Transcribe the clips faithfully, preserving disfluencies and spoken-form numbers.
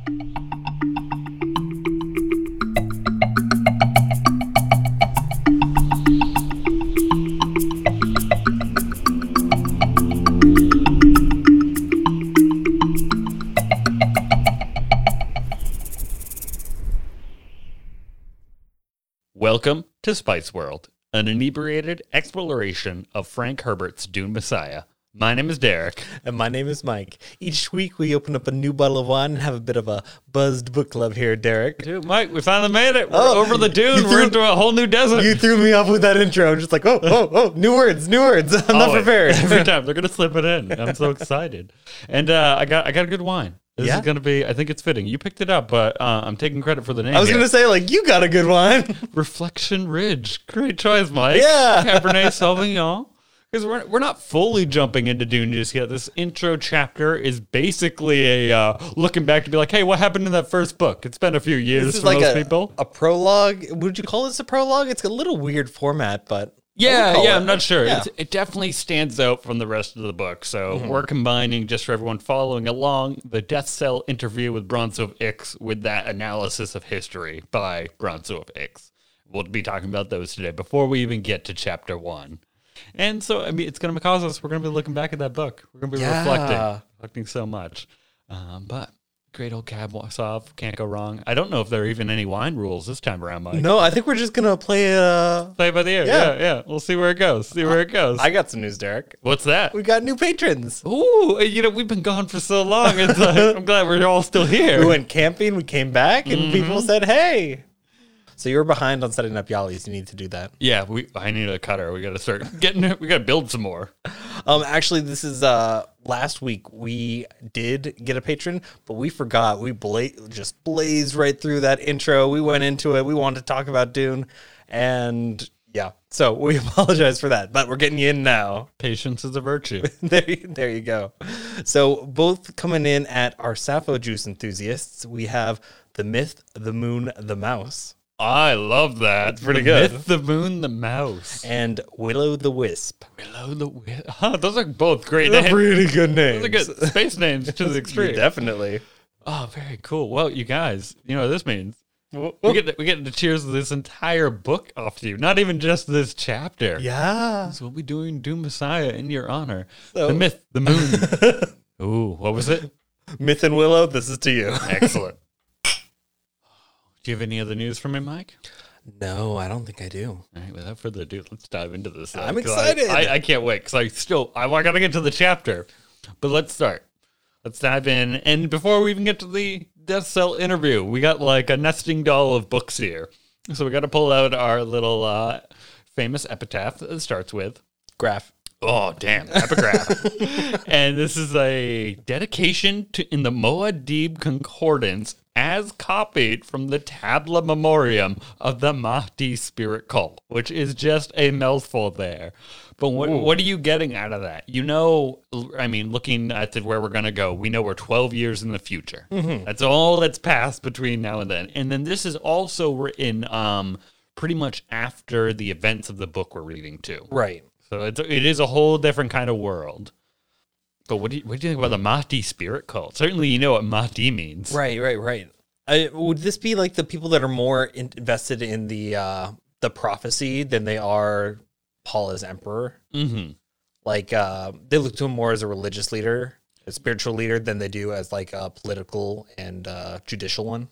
Welcome to Spice World, an inebriated exploration of Frank Herbert's Dune Messiah. My name is Derek. And my name is Mike. Each week we open up a new bottle of wine and have a bit of a buzzed book club here, Derek. Dude, Mike, we finally made it. We're Oh, over the Dune. you We're threw- into a whole new desert. You threw me off with that intro. I'm just like, oh, oh, oh, new words, new words. I'm not Always. prepared. Every time they're gonna slip it in. I'm so excited. And uh, I got I got a good wine. This Yeah? is gonna be. I think it's fitting. You picked it up, but uh, I'm taking credit for the name. I was here. going to say, like, you got a good wine. Reflection Ridge. Great choice, Mike. Yeah. Cabernet Sauvignon. Because we're, we're not fully jumping into Dune just yet. This intro chapter is basically a uh, looking back to be like, hey, what happened in that first book? It's been a few years This is for like most a, people. a prologue. Would you call this a prologue? It's a little weird format, but... I Yeah, would call yeah, it- I'm not sure. Yeah. It's, it definitely stands out from the rest of the book. So we're combining, just for everyone following along, the Death Cell interview with Bronzo of Ix with that analysis of history by Bronzo of Ix. We'll be talking about those today before we even get to chapter one. And so, I mean, it's going to cause us, we're going to be looking back at that book. We're going to be Yeah. reflecting, reflecting so much. Um, but great old Cab Wasov, can't go wrong. I don't know if there are even any wine rules this time around, Mike. No, I think we're just going to play... Uh... Play by the ear. Yeah. Yeah, yeah. We'll see where it goes. See where it goes. I got some news, Derek. What's that? We got new patrons. Ooh, you know, we've been gone for so long. It's like, I'm glad we're all still here. We went camping, we came back, and Mm-hmm. people said, hey. So you were behind on setting up Yali's. You need to do that. Yeah, we. I need a cutter. We got to start getting it. We got to build some more. Um, actually, this is uh last week we did get a patron, but we forgot. We bla- just blazed right through that intro. We went into it. We wanted to talk about Dune, and yeah, so we apologize for that. But we're getting you in now. Patience is a virtue. there, you- there you go. So both coming in at our Sappho Juice enthusiasts, we have the Myth, the Moon, the Mouse, I love that. pretty the good. Myth, the moon, the mouse. and Willow the Wisp. Below the wi- huh, those are both great They're names. pretty good names. Those are good space names to the extreme. Definitely. Oh, very cool. Well, you guys, you know what this means. We get to, we get to cheers this entire book off to you, not even just this chapter. Yeah. So we'll be doing Doom Messiah in your honor. So- The myth, the moon. Ooh, what was it? Myth and Willow, this is to you. Excellent. Do you have any other news for me, Mike? No, I don't think I do. All right, without further ado, let's dive into this. uh, I'm 'cause I- excited. I, I can't wait because I still I, I gotta get to the chapter. But let's start. Let's dive in. And before we even get to the Death Cell interview, we got like a nesting doll of books here. So we got to pull out our little uh, famous epitaph that it starts with. Graph. Oh, damn. Epigraph. And this is a dedication to in the Muad'Dib Concordance as copied from the Tabla Memoriam of the Mahdi spirit cult, which is just a mouthful there. But what what are you getting out of that? You know, I mean, looking at where we're going to go, we know we're twelve years in the future. Mm-hmm. That's all that's passed between now and then. And then this is also written um, pretty much after the events of the book we're reading too. Right. So it's, it is a whole different kind of world. But what do you, what do you think about the Mahdi spirit cult? Certainly you know what Mahdi means. Right, right, right. I, would this be like the people that are more in, invested in the uh, the prophecy than they are Paul as emperor? Mm-hmm. Like uh, they look to him more as a religious leader, a spiritual leader, than they do as like a political and uh, judicial one.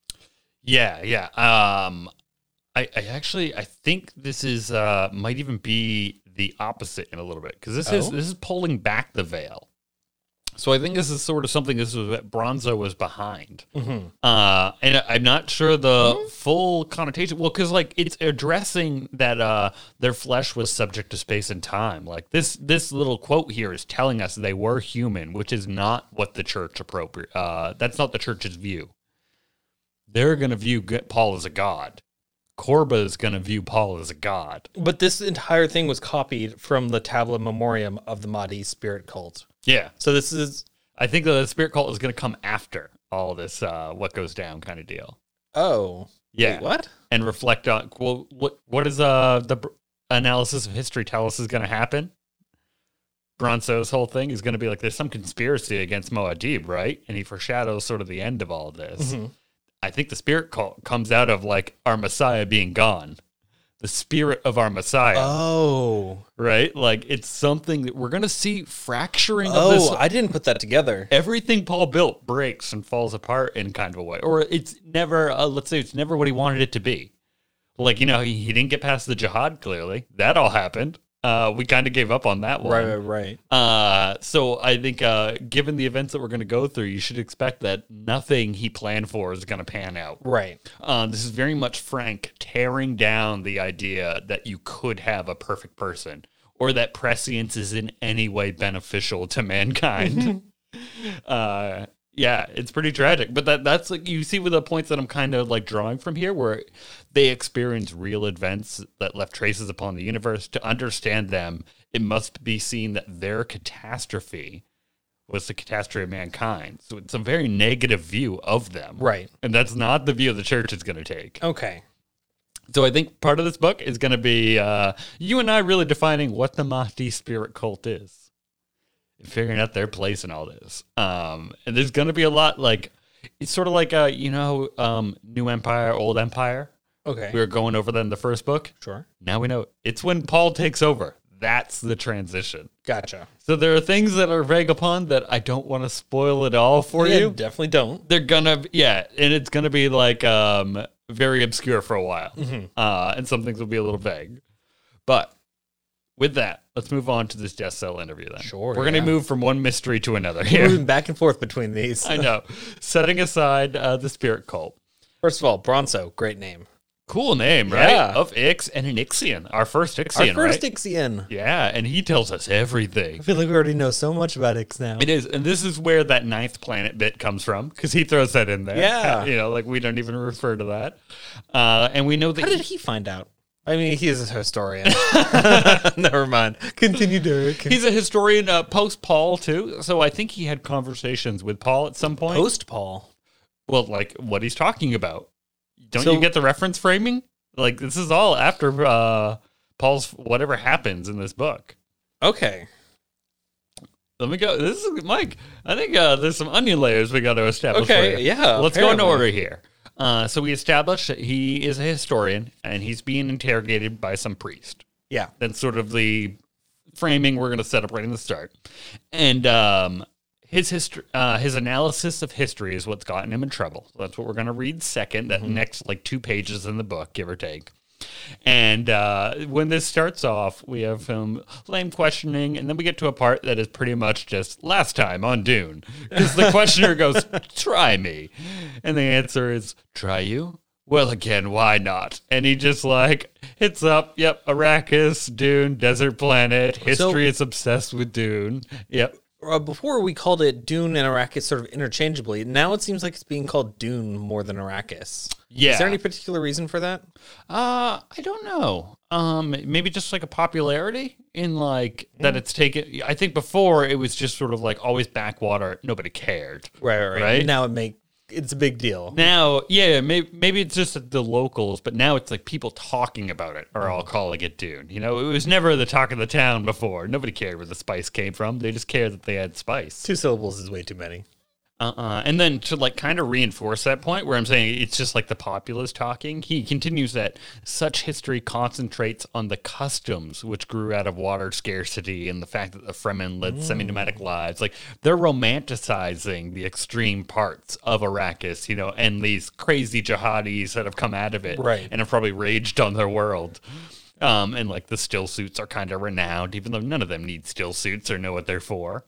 Yeah, yeah. Um, I, I actually I think this is uh, might even be the opposite in a little bit because this is Oh? this is pulling back the veil. So I think this is sort of something this was what Bronzo was behind. Mm-hmm. Uh, and I'm not sure the full connotation. Well, because like it's addressing that uh, their flesh was subject to space and time. Like this, this little quote here is telling us they were human, which is not what the church appropriate. Uh, that's not the church's view. They're going to view Paul as a god. Korba is going to view Paul as a god. But this entire thing was copied from the Tablet Memoriam of the Mahdi spirit cult. Yeah. So this is I think the spirit cult is going to come after all this, uh, what goes down kind of deal. oh Yeah. Wait, what? And reflect on, well, what what does uh, the br- analysis of history tell us is going to happen? Bronzo's whole thing is going to be like there's some conspiracy against Muad'Dib, right? And he foreshadows sort of the end of all of this. Mm-hmm. I think the spirit cult comes out of like our Messiah being gone. The spirit of our Messiah. Oh. Right? Like it's something that we're going to see fracturing oh, of this. I didn't put that together. Everything Paul built breaks and falls apart in kind of a way. Or it's never, uh, let's say it's never what he wanted it to be. Like, you know, he, he didn't get past the jihad, clearly. That all happened. Uh, we kind of gave up on that one. Right, right, right. Uh, so I think uh, given the events that we're going to go through, you should expect that nothing he planned for is going to pan out. Right. Uh, this is very much Frank tearing down the idea that you could have a perfect person or that prescience is in any way beneficial to mankind. uh, yeah, it's pretty tragic. But that that's like you see with the points that I'm kind of like drawing from here where they experience real events that left traces upon the universe. To understand them, it must be seen that their catastrophe was the catastrophe of mankind. So it's a very negative view of them. Right. And that's not the view the church is going to take. Okay. So I think part of this book is going to be uh, you and I really defining what the Mahdi spirit cult is. Figuring out their place in all this. Um, and there's going to be a lot like, it's sort of like, uh, you know, um, New Empire, Old Empire. Okay. We were going over that in the first book. Sure. Now we know it's when Paul takes over. That's the transition. Gotcha. So there are things that are vague upon that I don't want to spoil it all for yeah, you. Definitely don't. They're gonna, yeah, and it's gonna be like um, very obscure for a while, mm-hmm. uh, and some things will be a little vague. But with that, let's move on to this Death Cell interview then. Sure. We're yeah. going to move from one mystery to another We're here. moving back and forth between these. I know. Setting aside uh, the spirit cult. First of all, Bronzo, great name. Cool name, right? Yeah. Of Ix and an Ixian. Our first Ixian, Our first right? Ixian. Yeah, and he tells us everything. I feel like we already know so much about Ix now. It is, and this is where that ninth planet bit comes from, because he throws that in there. Yeah. You know, like we don't even refer to that. Uh, and we know that How did he find out? I mean, he is a historian. Never mind. Continue, Derek. He's a historian uh, post-Paul, too. So I think he had conversations with Paul at some point. Post-Paul? Well, like, what he's talking about. Don't So- you get the reference framing? Like, this is all after uh, Paul's whatever happens in this book. Okay. Let me go. This is, Mike, I think uh, there's some onion layers we got to establish Okay, for you. yeah, Let's go in apparently. order here. Uh, so we established that he is a historian, and he's being interrogated by some priest. Yeah. That's sort of the framing we're going to set up right in the start. And um, his history, uh, his analysis of history is what's gotten him in trouble. So that's what we're going to read second, that mm-hmm. next like two pages in the book, give or take. And uh, when this starts off, we have him lame questioning, and then we get to a part that is pretty much just last time on Dune. Because the questioner goes, try me. And the answer is, try you? Well, again, why not? And he just like hits up, yep, Arrakis, Dune, desert planet, history So- is obsessed with Dune. Yep. Uh, before we called it Dune and Arrakis sort of interchangeably. Now it seems like it's being called Dune more than Arrakis. Yeah. Is there any particular reason for that? Uh, I don't know. Um, maybe just like a popularity in like that it's taken. I think before it was just sort of like always backwater. Nobody cared. Right, right, right. Right? Now it make it's a big deal. Now, yeah, maybe, maybe it's just the locals, but now it's like people talking about it are all calling it Dune. You know, it was never the talk of the town before. Nobody cared where the spice came from. They just cared that they had spice. Two syllables is way too many. Uh-uh. And then to like kind of reinforce that point where I'm saying it's just like the populace talking, he continues that such history concentrates on the customs which grew out of water scarcity and the fact that the Fremen led mm. semi-nomadic lives. Like they're romanticizing the extreme parts of Arrakis, you know, and these crazy jihadis that have come out of it right. and have probably raged on their world. Um, and like the still suits are kind of renowned, even though none of them need still suits or know what they're for.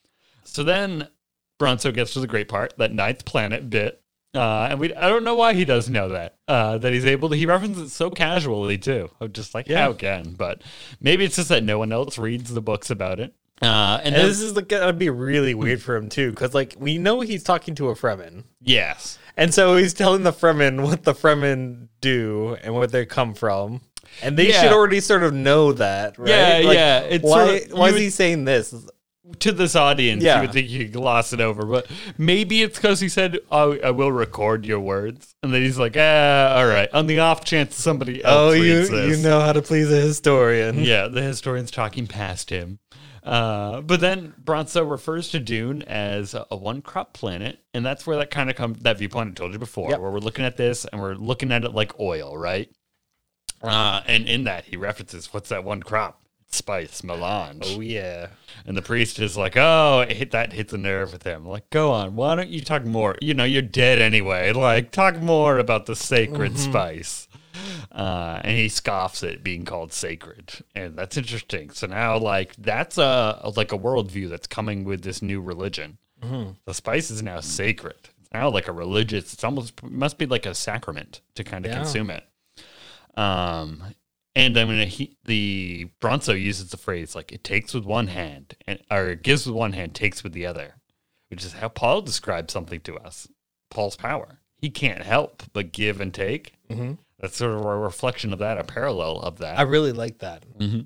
So then Bronzo gets to the great part, that ninth planet bit. Uh, and we I don't know why he doesn't know that. Uh, that he's able to, he references it so casually too. I'm just like, Yeah. how again? But maybe it's just that no one else reads the books about it. Uh, and And then, this is like, gonna be really weird for him too, because like we know he's talking to a Fremen, yes. and so he's telling the Fremen what the Fremen do and where they come from, and they Yeah. should already sort of know that, right? Yeah, Like, yeah, it's why? sort of- why you is he would- saying this? to this audience, Yeah. you would think you could gloss it over, but maybe it's because he said, oh, I will record your words. And then he's like, ah, all right. On the off chance somebody else Oh, you reads this. you know how to please a historian. Yeah, the historian's talking past him. Uh, but then Bronzo refers to Dune as a, a one-crop planet, and that's where that kind of comes, that viewpoint I told you before, Yep. where we're looking at this and we're looking at it like oil, right? Uh, and in that, he references, what's that one crop? Spice, melange. Oh, yeah. And the priest is like, oh, it hit, that hits a nerve with him. Like, go on, why don't you talk more? You know, you're dead anyway. Like, talk more about the sacred Mm-hmm. spice. Uh, and he scoffs at being called sacred. And that's interesting. So now, like, that's a like a worldview that's coming with this new religion. Mm-hmm. The spice is now sacred. It's now like a religious, it's almost, must be like a sacrament to kind of Yeah. consume it. Um, and I mean, he, the Bronzo uses the phrase like it takes with one hand, and or it gives with one hand, takes with the other, which is how Paul describes something to us. Paul's power. He can't help but give and take. Mm-hmm. That's sort of a reflection of that, a parallel of that. I really like that.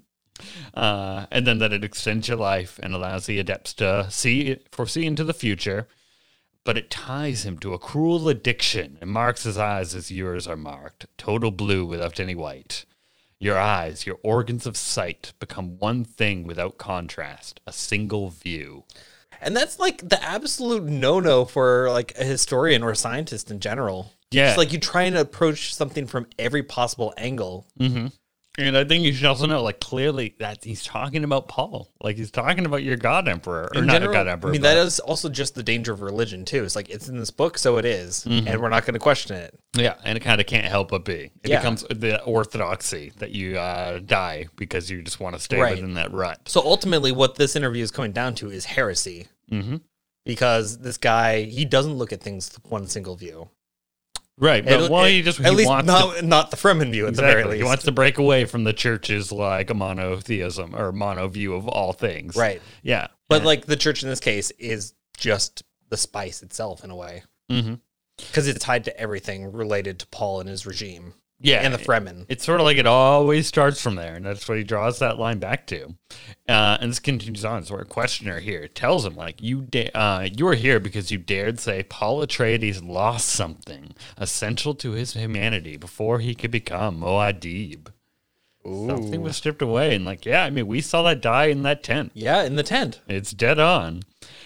Uh, and then that it extends your life and allows the adepts to see, foresee into the future, but it ties him to a cruel addiction and marks his eyes as yours are marked, total blue without any white. Your eyes, your organs of sight, become one thing without contrast, a single view. And that's like the absolute no-no for like a historian or a scientist in general. Yeah. It's like you try and approach something from every possible angle. Mm-hmm. And I think you should also know, like, clearly that he's talking about Paul. Like, he's talking about your God Emperor. Or In not general, God Emperor. I mean, but- that is also just the danger of religion, too. It's like, it's in this book, so it is, Mm-hmm. and we're not going to question it. Yeah, and it kind of can't help but be. It Yeah. becomes the orthodoxy that you uh, die because you just want to stay Right. within that rut. So ultimately, what this interview is coming down to is heresy. Mm-hmm. Because this guy, he doesn't look at things with one single view. Right, but At- well, at- he just at he least wants not, to, not the Fremen view, at the exactly, very least. he wants to break away from the church's like a monotheism or mono view of all things. Right. Yeah, But And- like the church in this case is just the spice itself in a way. Mhm. Because it's tied to everything related to Paul and his regime. yeah, And the Fremen. It's sort of like it always starts from there, and that's what he draws that line back to. Uh, and this continues on. So our questioner here tells him, like, you da- uh, you are here because you dared say Paul Atreides lost something essential to his humanity before he could become Muad'Dib. Something was stripped away, and like, yeah, I mean, we saw that die in that tent. Yeah, in the tent. It's dead on.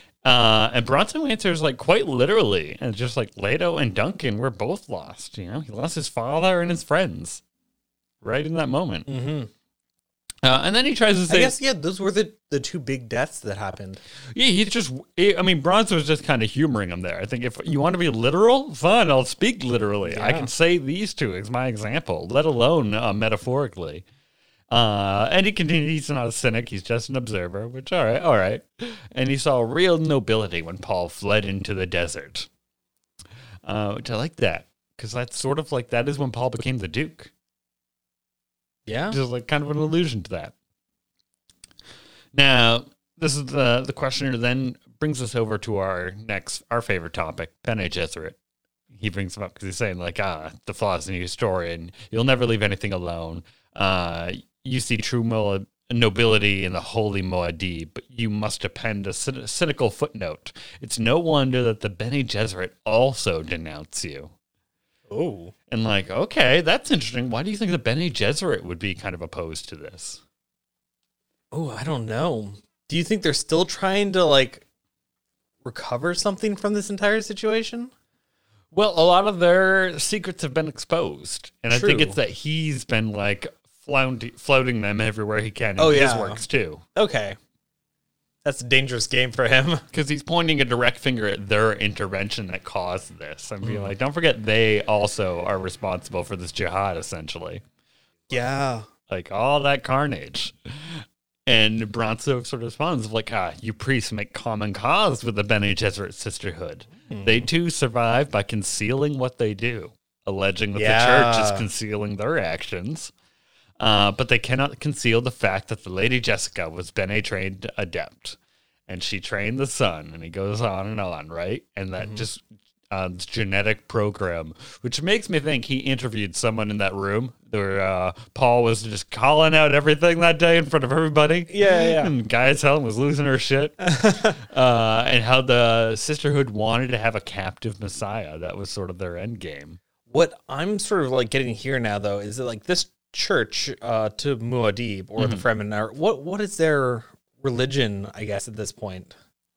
Uh, and Bronson answers like quite literally, and just like Leto and Duncan were both lost. You know, he lost his father and his friends right in that moment. Mm-hmm. Uh, and then he tries to I say, guess, yeah, those were the, the two big deaths that happened. yeah, he's just, he, I mean, Bronson was just kind of humoring him there. I think if you want to be literal, fine, I'll speak literally. I Yeah. can say these two as my example, let alone uh, metaphorically. Uh, and he continued, he's not a cynic, he's just an observer, which, all right, all right. And he saw real nobility when Paul fled into the desert. Uh, which I like that, because that's sort of like, that is when Paul became the Duke. Yeah. Just like kind of an allusion to that. Now, this is the, the questioner then brings us over to our next, our favorite topic, Bene Gesserit. He brings him up because he's saying, like, ah, the flaws in your historian. You'll never leave anything alone. Uh, you see true mo- nobility in the holy Muad'Dib, but you must append a cyn- cynical footnote. It's no wonder that the Bene Gesserit also denounce you. Oh. And like, okay, that's interesting. Why do you think the Bene Gesserit would be kind of opposed to this? Oh, I don't know. Do you think they're still trying to, like, recover something from this entire situation? Well, a lot of their secrets have been exposed. And I think True. it's that he's been like flound- floating them everywhere he can in Oh, his yeah. works too. Okay. That's a dangerous game for him. Because he's pointing a direct finger at their intervention that caused this. And Hmm. being like, don't forget they also are responsible for this jihad, essentially. Yeah. Like all that carnage. And Bronzo sort of responds like, ah, you priests make common cause with the Bene Gesserit sisterhood. Hmm. They too survive by concealing what they do, alleging that Yeah. the church is concealing their actions. Uh, but they cannot conceal the fact that the Lady Jessica was Bene trained adept. And she trained the son, and he goes on and on, right? And that Mm-hmm. just on this genetic program, which makes me think he interviewed someone in that room where uh, Paul was just calling out everything that day in front of everybody. Yeah, yeah. And Gaius Helen was losing her shit. uh, and how the Sisterhood wanted to have a captive Messiah. That was sort of their end game. What I'm sort of like getting here now, though, is that like this church uh, to Muad'Dib or mm-hmm. the Fremen, are, what what is their religion, I guess, at this point?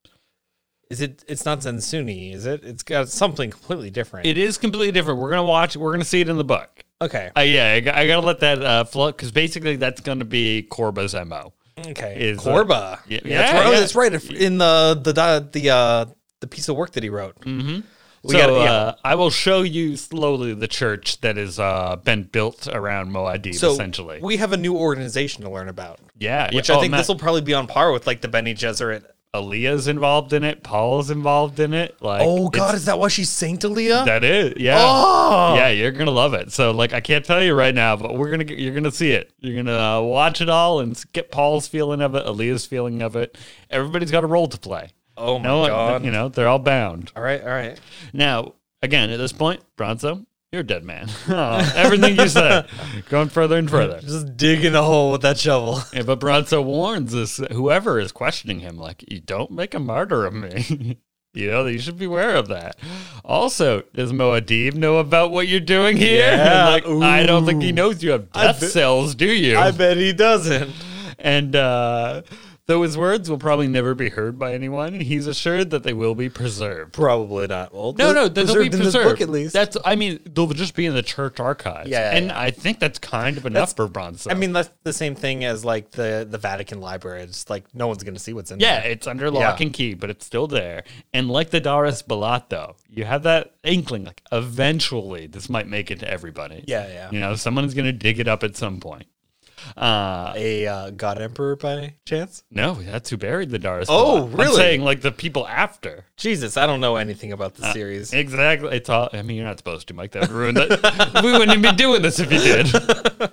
Is it? It's not Zen Sunni, is it? It's got something completely different. It is completely different. We're gonna watch. We're gonna see it in the book. Okay. Uh, yeah, I, I gotta let that uh, flow because basically that's gonna be Korba's M O. Okay. Is, Korba. Uh, yeah, yeah, that's right. Yeah. Oh, that's right. In the the the uh, the piece of work that he wrote. Mm-hmm. We so gotta, yeah. uh, I will show you slowly the church that has uh, been built around Muad'Dib, so essentially. We have a new organization to learn about. Yeah. Which yeah. I think oh, this will probably be on par with like the Bene Gesserit. Aaliyah's involved in it. Paul's involved in it. Like, oh God, is that why she's Saint Aaliyah? That is, yeah, oh! yeah. You're gonna love it. So, like, I can't tell you right now, but we're gonna, get, you're gonna see it. You're gonna uh, watch it all and get Paul's feeling of it, Aaliyah's feeling of it. Everybody's got a role to play. Oh my no, God, you know they're all bound. All right, all right. Now, again, at this point, Bronzo, you're a dead man. Oh, everything you said, going further and further. Just digging a hole with that shovel. Yeah, but Bronzo warns this, whoever is questioning him, like, you don't make a martyr of me. You know, you should beware of that. Also, does Muad'Dib know about what you're doing here? Yeah. Like, I don't think he knows you have death be- cells, do you? I bet he doesn't. And, uh... though his words will probably never be heard by anyone, he's assured that they will be preserved. Probably not. Well, no, no, they'll be in this preserved. book at least. That's, I mean, they'll just be in the church archives. Yeah, yeah, and yeah. I think that's kind of enough That's- for Bronzo. I mean, that's the same thing as like the, the Vatican library. It's like no one's going to see what's in yeah, there. it's under lock Yeah. and key, but it's still there. And like the Dar es Balat, though, you have that inkling, like eventually this might make it to everybody. Yeah, yeah. You know, someone's going to dig it up at some point. Uh, A uh, God Emperor by chance? no, that's who buried the Dar es Oh, Balat. I'm really? saying like the people after. Jesus, I don't know anything about the Uh, series. Exactly. It's all. I mean, you're not supposed to, Mike. That would ruin that. We wouldn't even be doing this if you did.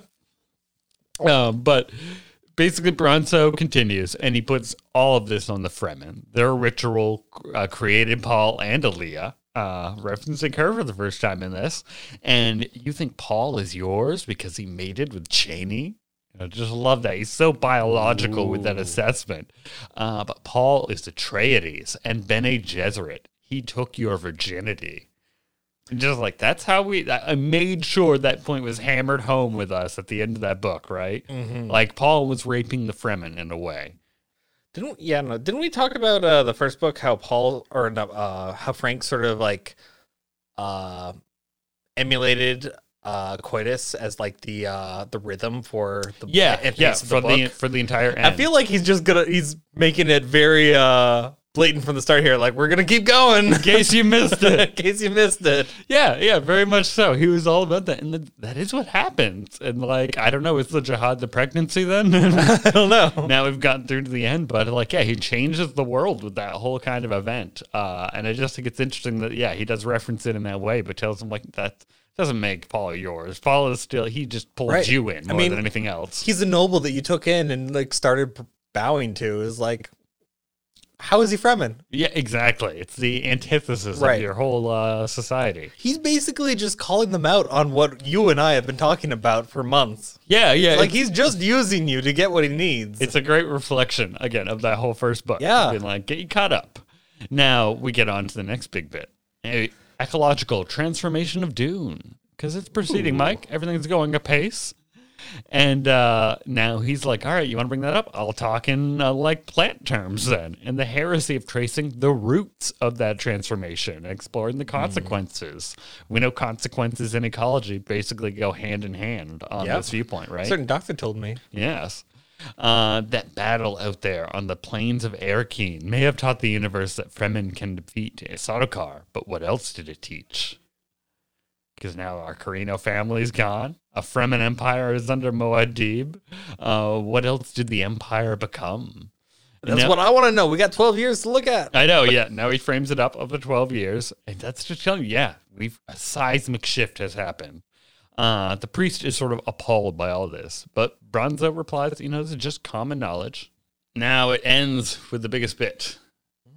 um, but basically, Bronzo continues, and he puts all of this on the Fremen. Their ritual uh, created Paul and Aaliyah, uh, referencing her for the first time in this. And you think Paul is yours because he mated with Cheney? I just love that. He's so biological Ooh. with that assessment. Uh, but Paul is Atreides and Bene Gesserit. He took your virginity. And just like, that's how we, I made sure that point was hammered home with us at the end of that book, right? Mm-hmm. Like, Paul was raping the Fremen in a way. Didn't yeah no didn't we talk about uh, the first book how Paul or no, uh, how Frank sort of like uh, emulated uh, coitus as like the uh, the rhythm for the Yeah, and yeah, pace of for the, the, book? for the entire end. I feel like he's just gonna he's making it very uh, blatant from the start here. Like, we're gonna keep going in case you missed in it. case you missed it. Yeah, yeah, very much so. He was all about that, and the, that is what happens. And like, I don't know, is the jihad the pregnancy then? I don't know. Now we've gotten through to the end, but like, yeah, he changes the world with that whole kind of event. Uh, and I just think it's interesting that, yeah, he does reference it in that way, but tells him like that doesn't make Paul yours. Paul is still, he just pulled Right. you in more I mean, than anything else. He's a noble that you took in and like started bowing to. Is like, how is he Fremen? Yeah, exactly. It's the antithesis Right. of your whole uh, society. He's basically just calling them out on what you and I have been talking about for months. Yeah, yeah. Like, he's just using you to get what he needs. It's a great reflection, again, of that whole first book. Yeah. Being like, get you caught up. Now we get on to the next big bit. A ecological transformation of Dune. Because it's proceeding, Ooh. Mike. Everything's going apace. And uh, now he's like, all right, you want to bring that up? I'll talk in uh, like plant terms then. And the heresy of tracing the roots of that transformation, exploring the consequences. Mm. We know consequences in ecology basically go hand in hand on Yep. this viewpoint, right? A certain doctor told me. Yes. Uh, that battle out there on the plains of Erkine may have taught the universe that Fremen can defeat Sardaukar, but what else did it teach? Because now our Carino family's gone. A Fremen empire is under Muad'Dib. Uh, what else did the empire become? That's Now- what I want to know. We got twelve years to look at. I know, yeah. Now he frames it up over twelve years. And that's just telling you, yeah, we've a seismic shift has happened. Uh, the priest is sort of appalled by all this. But Bronzo replies, you know, this is just common knowledge. Now it ends with the biggest bit.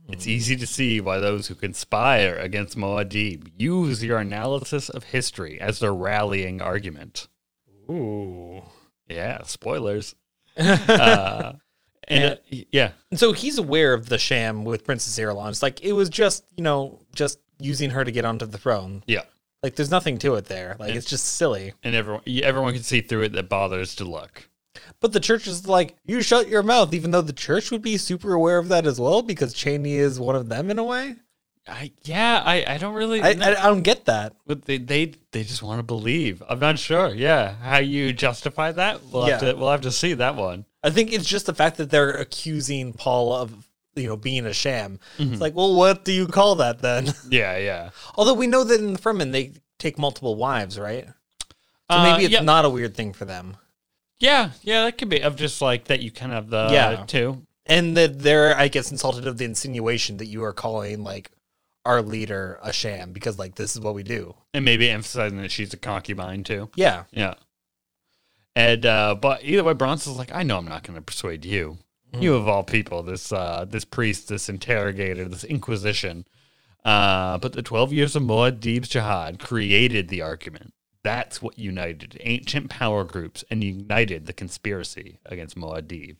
It's easy to see why those who conspire against Muad'Dib use your analysis of history as their rallying argument. Ooh. Yeah, spoilers. uh, and uh, yeah. So he's aware of the sham with Princess Irulan. It's like, it was just, you know, just using her to get onto the throne. Yeah. Like, there's nothing to it there. Like, And- it's just silly. And everyone everyone can see through it that bothers to look. But the church is like, you shut your mouth, even though the church would be super aware of that as well, because Cheney is one of them in a way. I yeah, I, I don't really I, know. I, I don't get that. But they, they they just want to believe. I'm not sure. Yeah, how you justify that? We'll have Yeah. to we'll have to see that one. I think it's just the fact that they're accusing Paul of, you know, being a sham. Mm-hmm. It's like, well, what do you call that then? Yeah, yeah. Although we know that in the Fremen, they take multiple wives, right? So Uh, maybe it's yeah. not a weird thing for them. Yeah, yeah, that could be of just like that you kind of the Yeah. two. And that they're, I guess, insulted of the insinuation that you are calling, like, our leader a sham because, like, this is what we do. And maybe emphasizing that she's a concubine too. Yeah. Yeah. And uh but either way, Bronson's like, I know I'm not gonna persuade you. Mm-hmm. You of all people, this uh this priest, this interrogator, this inquisition. Uh but the twelve years of Muad'Dib's jihad created the argument. That's what united ancient power groups and united the conspiracy against Muad'Dib.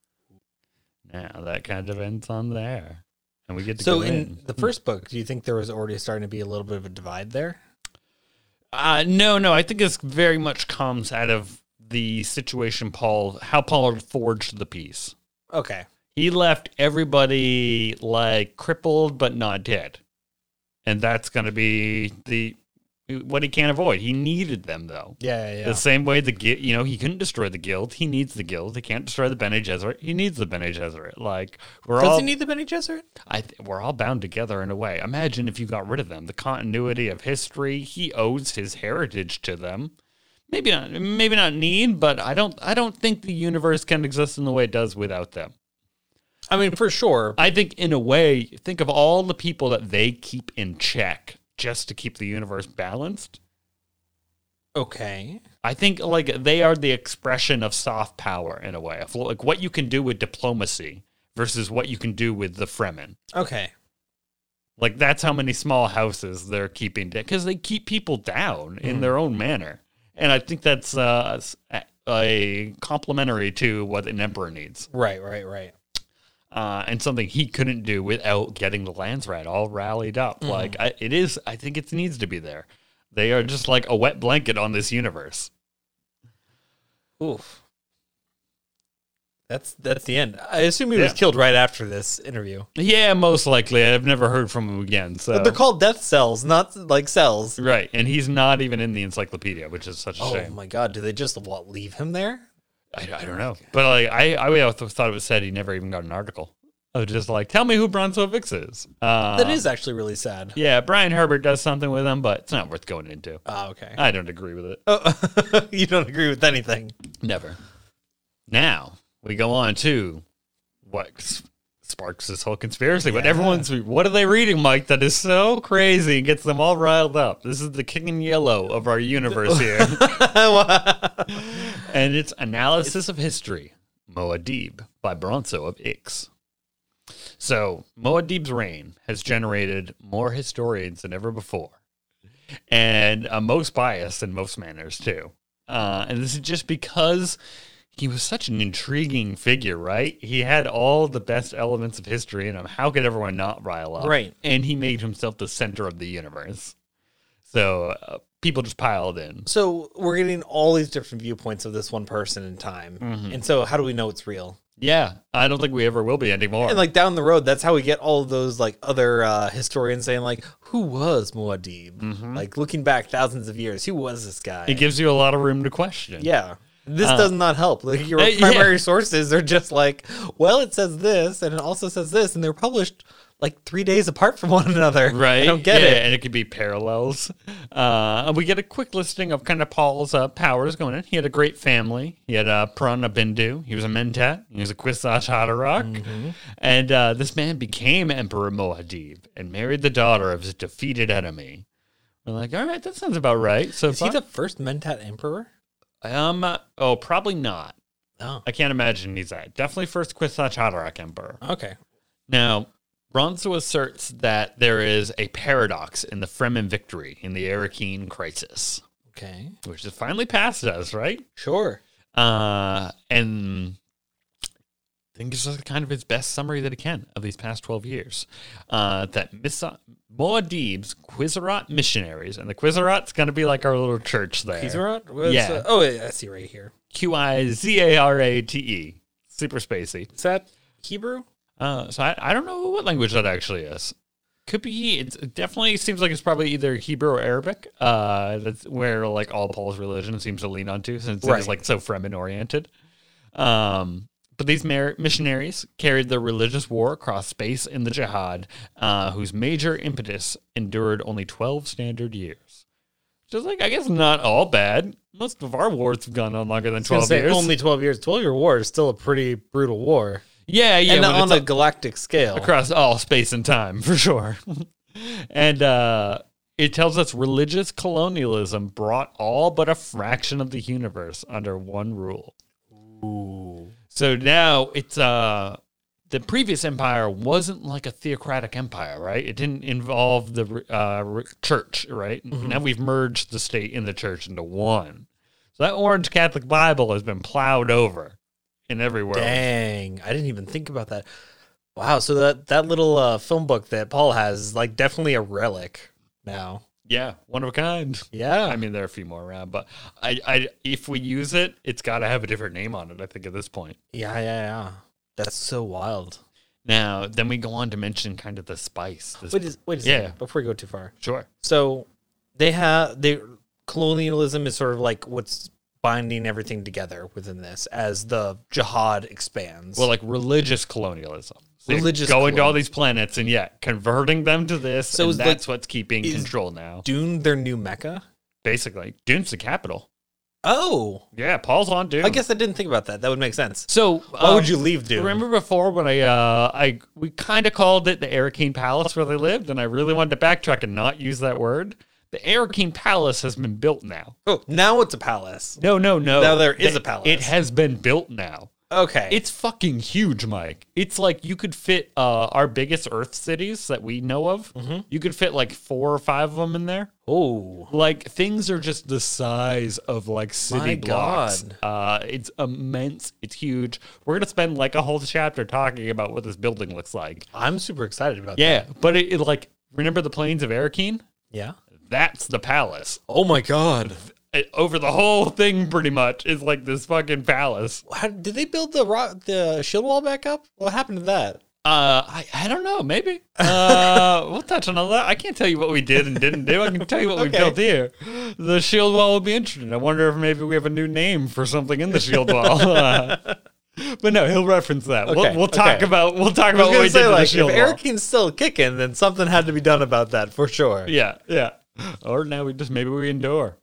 Now that kind of ends on there. And we get to So go in in. the first book, do you think there was already starting to be a little bit of a divide there? Uh, no, no. I think this very much comes out of the situation Paul, how Paul forged the peace. Okay. He left everybody like crippled but not dead, and that's going to be the what he can't avoid. He needed them though. Yeah, yeah, yeah. The same way the Gui- you know he couldn't destroy the guild. He needs the guild. He can't destroy the Bene Gesserit. He needs the Bene Gesserit. Like we're Does all he need the Bene Gesserit? I th- we're all bound together in a way. Imagine if you got rid of them. The continuity of history. He owes his heritage to them. Maybe not. Maybe not need, but I don't. I don't think the universe can exist in the way it does without them. I mean, for sure. I think, in a way, think of all the people that they keep in check just to keep the universe balanced. Okay. I think like they are the expression of soft power in a way, of like what you can do with diplomacy versus what you can do with the Fremen. Okay. Like that's how many small houses they're keeping down because they keep people down in their own manner, and I think that's uh, a complementary to what an emperor needs, Right, right, right. uh, and something he couldn't do without getting the Landsrat all rallied up. Mm-hmm. Like I, it is, I think it needs to be there. They are just like a wet blanket on this universe. Oof. That's that's the end. I assume he was Yeah. killed right after this interview. Yeah, most likely. I've never heard from him again. So But they're called death cells, not like cells. right, and he's not even in the encyclopedia, which is such a Oh shame. my god, do they just what, leave him there? I, I don't know, but like I, I always thought it was said he never even got an article. I was just like, tell me who Bronzo Vix is. Uh, That is actually really sad. yeah. Brian Herbert does something with him, but it's not worth going into. Ah, okay. I don't agree with it. Oh, you don't agree with anything. Never. Now we go on to what s- sparks this whole conspiracy. But Yeah. everyone's what are they reading, Mike? That is so crazy and gets them all riled up. This is the King in Yellow of our universe here, and it's analysis of history. Muad'Dib by Bronzo of Ix. So, Muad'Dib's reign has generated more historians than ever before, and uh, most biased in most manners, too. Uh, and this is just because he was such an intriguing figure, right? He had all the best elements of history in him. How could everyone not rile up? Right. And he made himself the center of the universe. So, uh, people just piled in. So we're getting all these different viewpoints of this one person in time. And so how do we know it's real? Yeah, I don't think we ever will be anymore. And like down the road, that's how we get all of those like other uh, historians saying like, who was Muad'Dib? Like looking back thousands of years, who was this guy? it gives you a lot of room to question. Yeah. This Uh, does not help. Like your uh, yeah. primary sources are just like, well, it says this and it also says this, and they're published like three days apart from one another. Right. I don't get Yeah, it. And it could be parallels. Uh, and we get a quick listing of kind of Paul's uh, powers going in. He had a great family. He had uh, Prana Bindu. He was a Mentat. He was a Kwisatz Haderach. Mm-hmm. And uh, this man became Emperor Muad'Dib and married the daughter of his defeated enemy. We're like, all right, that sounds about right. So Is he the first Mentat emperor? um, uh, oh, probably not. Oh, I can't imagine he's that. Definitely first Kwisatz Haderach emperor. okay. Now, Ronso asserts that there is a paradox in the Fremen victory in the Arakeen crisis, Okay. which has finally passed us, right? Sure. Uh, and I think it's just kind of his best summary that he can of these past twelve years. Uh, that Misa- Muad'Dib's Qizarot missionaries, and the Qizarot's going to be like our little church there. Qizarot? What's, Yeah. uh, oh, yeah, I see right here. Q I Z A R A T E. Super spacey. Is that Hebrew? Uh, so I, I don't know what language that actually is. Could be. It's, it definitely seems like it's probably either Hebrew or Arabic. Uh, that's where like all Paul's religion seems to lean onto, since Right. it's like so Fremen oriented. Um, but these mar- missionaries carried the religious war across space in the Jihad, uh, whose major impetus endured only twelve standard years. Just like I guess not all bad. Most of our wars have gone on longer than I was gonna twelve say years. only twelve years. twelve-year war is still a pretty brutal war. yeah, yeah, and when on it's a galactic scale. across all space and time for sure. And uh, it tells us religious colonialism brought all but a fraction of the universe under one rule. Ooh. So now it's uh, the previous empire wasn't like a theocratic empire, right? It didn't involve the uh, church, right? Mm-hmm. Now we've merged the state and the church into one. So that orange Catholic Bible has been plowed over in every world. Dang, I didn't even think about that. Wow, so that, that little uh, film book that Paul has is like definitely a relic now. Yeah, one of a kind. Yeah. I mean, there are a few more around, but I, I, if we use it, it's got to have a different name on it, I think, at this point. Yeah, yeah, yeah. That's so wild. Now, then we go on to mention kind of the spice. This, Wait, is, wait a Yeah. second before we go too far. sure. So they have they colonialism is sort of like what's binding everything together within this as the jihad expands. Well, like religious colonialism. So you Religious go into all colonialism. these planets and, yeah, converting them to this, So and is, like, that's what's keeping is control now. Dune their new Mecca? Basically, Dune's the capital. Oh, Yeah, Paul's on Dune. I guess I didn't think about that. That would make sense. So Why um, would you leave Dune? Remember before when I uh I we kind of called it the Arakeen Palace where they lived, and I really wanted to backtrack and not use that word. The Arakeen Palace has been built now. Oh, now it's a palace. No, no, no. Now there is The- a palace. It has been built now. Okay. It's fucking huge, Mike. It's like you could fit uh our biggest Earth cities that we know of. Mm-hmm. You could fit like four or five of them in there. oh, Like things are just the size of like city My blocks. God. Uh, it's immense. It's huge. We're gonna spend like a whole chapter talking about what this building looks like. I'm super excited about that. Yeah, but it, it like remember the plains of Arakeen? Yeah. That's the palace. Oh my God. It- over the whole thing, pretty much, is like this fucking palace. How, did they build the rock, the shield wall back up? What happened to that? Uh, I, I don't know. Maybe. Uh, we'll touch on all that. I can't tell you what we did and didn't do. I can tell you what we Okay. built here. The shield wall will be interesting. I wonder if maybe we have a new name for something in the shield wall. Uh, but no, he'll reference that. Okay, We'll, we'll talk okay. about we'll talk I was about what gonna we say, did to the like, if shield wall. Arakeen's still kicking, then something had to be done about that for sure. Yeah, yeah. Or now we just maybe we endure.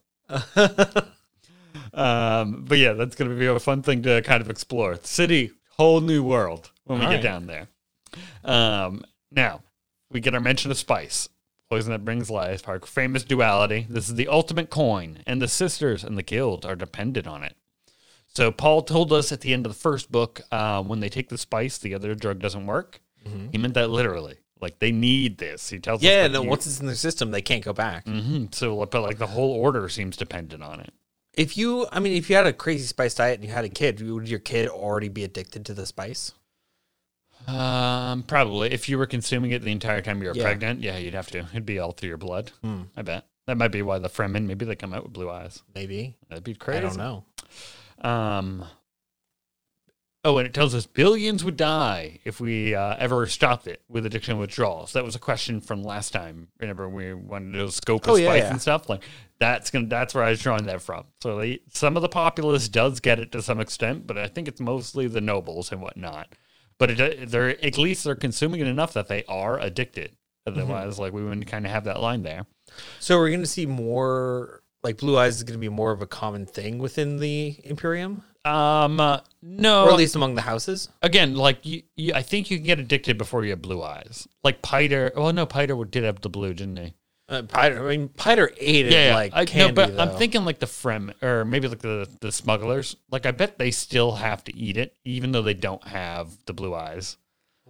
um, but yeah, that's gonna be a fun thing to kind of explore. City, whole new world when we All get right. down there. Um, now we get our mention of spice. Poison that brings life, our famous duality. This is the ultimate coin, and the sisters and the guild are dependent on it. So Paul told us at the end of the first book, uh, when they take the spice, the other drug doesn't work. He meant that literally. Like they need this. He tells Yeah, us. no, once it's in their system, they can't go back. hmm So, but like the whole order seems dependent on it. If you, I mean, if you had a crazy spice diet and you had a kid, would your kid already be addicted to the spice? Um, probably. If you were consuming it the entire time you were Yeah. pregnant, yeah, you'd have to. It'd be all through your blood. Hmm. I bet that might be why the Fremen maybe they come out with blue eyes. Maybe. That'd be crazy. I don't know. Um. Oh, and it tells us billions would die if we uh, ever stopped it with addiction withdrawals. That was a question from last time. Remember we wanted to scope of Oh, yeah, spice yeah. and stuff. Like that's gonna. That's where I was drawing that from. So they, some of the populace does get it to some extent, but I think it's mostly the nobles and whatnot. But it, they're at least they're consuming it enough that they are addicted. Otherwise, like we wouldn't kind of have that line there. So we're going to see more, like blue eyes is going to be more of a common thing within the Imperium, Um, uh, no, or at least among the houses. again, like you, you, I think you can get addicted before you have blue eyes. Like Piter. Well, no, Piter did have the blue, didn't he? Uh, Piter, I mean, Piter ate it Yeah, like I, candy, no, but though. I'm thinking like the Frem, or maybe like the the smugglers. Like I bet they still have to eat it, even though they don't have the blue eyes.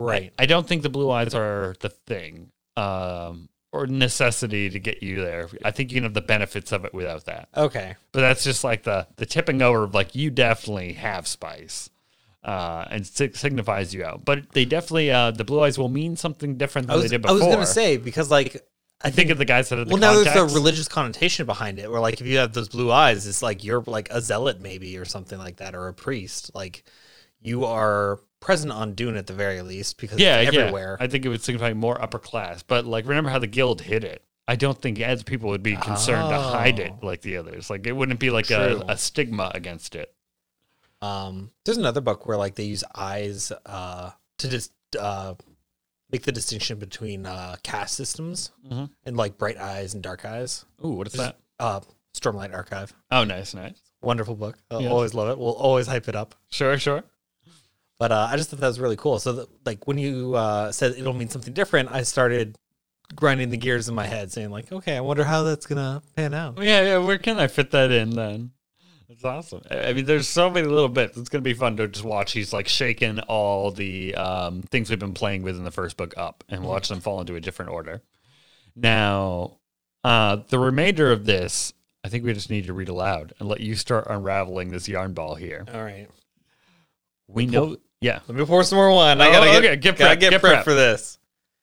Right. I, I don't think the blue eyes are the thing um, or necessity to get you there. I think you can have the benefits of it without that. Okay. But that's just like the, the tipping over of like, you definitely have spice. Uh, and sig- signifies you out. But they definitely, uh, the blue eyes will mean something different than I was, they did I before. was going to say, because like, I think, think of the guys that are the well, now context. there's a religious connotation behind it, where like if you have those blue eyes, it's like you're like a zealot maybe or something like that, or a priest. Like you are present on Dune at the very least, because yeah, it's everywhere. Yeah. I think it would signify more upper class. But like, remember how the guild hid it? I don't think as people would be concerned oh. to hide it like the others. Like it wouldn't be like a, a stigma against it. Um, there's another book where like they use eyes uh, to just uh, make the distinction between uh, caste systems mm-hmm. and like bright eyes and dark eyes. Ooh, what is there's, that? Uh, Stormlight Archive. Oh, nice, nice. Wonderful book. I'll yes. always love it. We'll always hype it up. Sure, sure. But uh, I just thought that was really cool. So that, like when you uh, said it'll mean something different, I started grinding the gears in my head saying like, okay, I wonder how that's going to pan out. Yeah, yeah. Where can I fit that in then? That's awesome. I mean, there's so many little bits. It's going to be fun to just watch. He's like shaking all the um, things we've been playing with in the first book up and watch them fall into a different order. Now, uh, the remainder of this, I think we just need to read aloud and let you start unraveling this yarn ball here. All right. We know, yeah. Let me pour some more wine. I oh, gotta okay. get, get gotta prep, get, get prep, prep for this.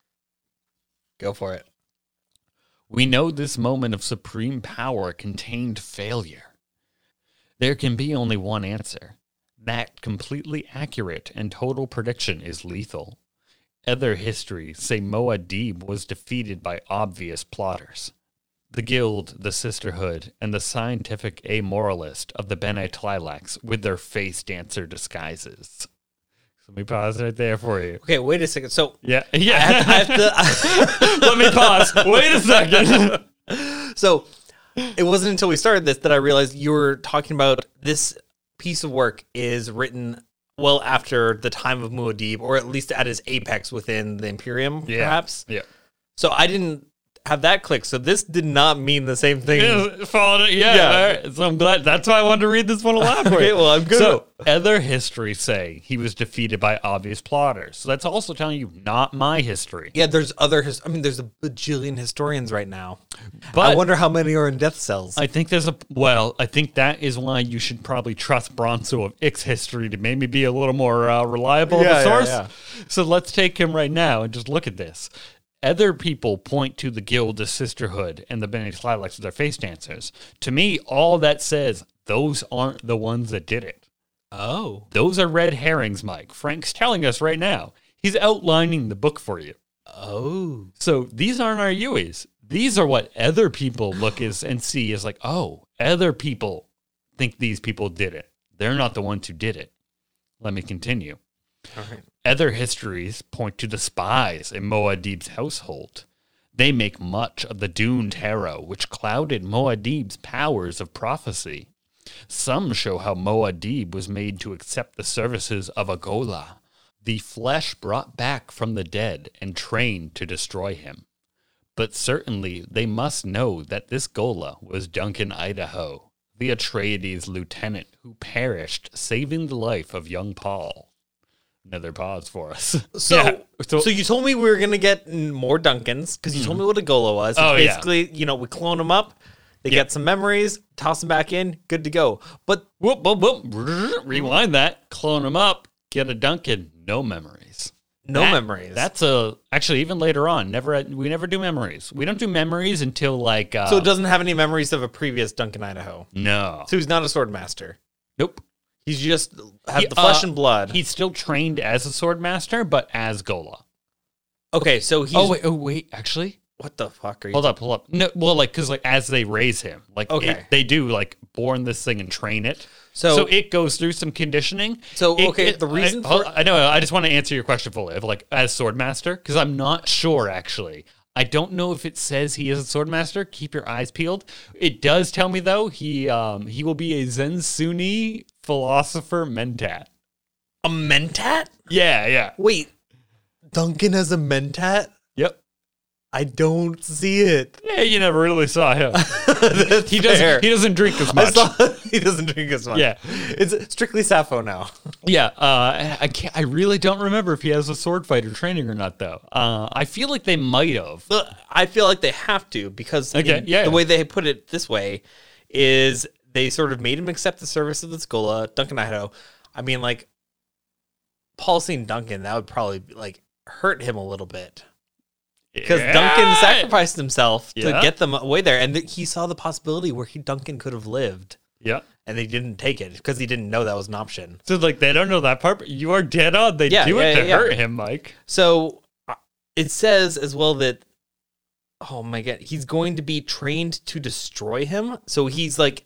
Go for it. We know this moment of supreme power contained failure. There can be only one answer. That completely accurate and total prediction is lethal. Other histories say Muad'Dib was defeated by obvious plotters. The Guild, the Sisterhood, and the scientific amoralist of the Bene Tleilax with their face dancer disguises. So let me pause right there for you. Okay, wait a second. So yeah, yeah. I have to, I have to let me pause. Wait a second. So it wasn't until we started this that I realized you were talking about this piece of work is written well after the time of Muad'Dib, or at least at his apex within the Imperium, yeah. perhaps. Yeah. So I didn't have that click. So this did not mean the same thing. Yeah, followed it. yeah, yeah. All right. So I'm glad. That's why I wanted to read this one aloud for you. Okay, well, I'm good. So other histories say he was defeated by obvious plotters. So that's also telling you not my history. Yeah, there's other. His- I mean, there's a bajillion historians right now. But I wonder how many are in death cells. I think there's a well. I think that is why you should probably trust Bronzo of Ix history to maybe be a little more uh, reliable Yeah, of a source. yeah, So let's take him right now and just look at this. Other people point to the Guild, the Sisterhood, and the Bene Tleilax with their face dancers. To me, all that says, those aren't the ones that did it. Oh. Those are red herrings, Mike. Frank's telling us right now. He's outlining the book for you. Oh. So these aren't our U Es. These are what other people look as and see as like, oh, other people think these people did it. They're not the ones who did it. Let me continue. All right. Other histories point to the spies in Muad'Dib's household. They make much of the Dune Tarot, which clouded Muad'Dib's powers of prophecy. Some show how Muad'Dib was made to accept the services of a Ghola, the flesh brought back from the dead and trained to destroy him. But certainly they must know that this Ghola was Duncan Idaho, the Atreides lieutenant who perished saving the life of young Paul. Another pause for us. So, yeah. so, so you told me we were going to get more Duncans, because you mm-hmm. told me what a Ghola was. It's oh, basically, yeah. you know, we clone them up, they yeah. get some memories, toss them back in, good to go. But whoop, whoop, whoop, rewind that, clone them up, get a Duncan, no memories. No that, memories. That's a actually even later on. Never we never do memories. We don't do memories until like. Uh, so it doesn't have any memories of a previous Duncan Idaho. No. So he's not a sword master. Nope. He's just had he, the flesh uh, and blood. He's still trained as a sword master, but as Ghola. Okay, so he's. Oh wait, oh wait, actually. What the fuck are you? Hold up, hold up. No, well, like because like as they raise him, like okay. it, they do like born this thing and train it. So, so it goes through some conditioning. So it, okay, it, the reason I, for I know I just want to answer your question fully of like as swordmaster because I'm not sure actually. I don't know if it says he is a swordmaster. Keep your eyes peeled. It does tell me though he um he will be a Zensuni philosopher mentat. A mentat? Yeah, yeah. Wait, Duncan has a mentat? Yep. I don't see it. Yeah, you never really saw him. he doesn't. fair. He doesn't drink as I much. saw he doesn't drink as much. Yeah. It's strictly Sappho now. Yeah, uh, I can't. I really don't remember if he has a sword fighter training or not, though. Uh, I feel like they might have. Look, I feel like they have to because Okay, in- yeah. the way they put it this way is they sort of made him accept the service of the Skola, Duncan Idaho. I mean, like, Paul seeing Duncan, that would probably like hurt him a little bit. Because Yeah. Duncan sacrificed himself Yeah. to get them away there, and th- he saw the possibility where he Duncan could have lived, Yeah. and they didn't take it because he didn't know that was an option. So like they don't know that part, but you are dead on. They Yeah, do yeah, it to yeah, yeah. hurt him, Mike. So uh, it says as well that, oh my god, he's going to be trained to destroy him. So he's like,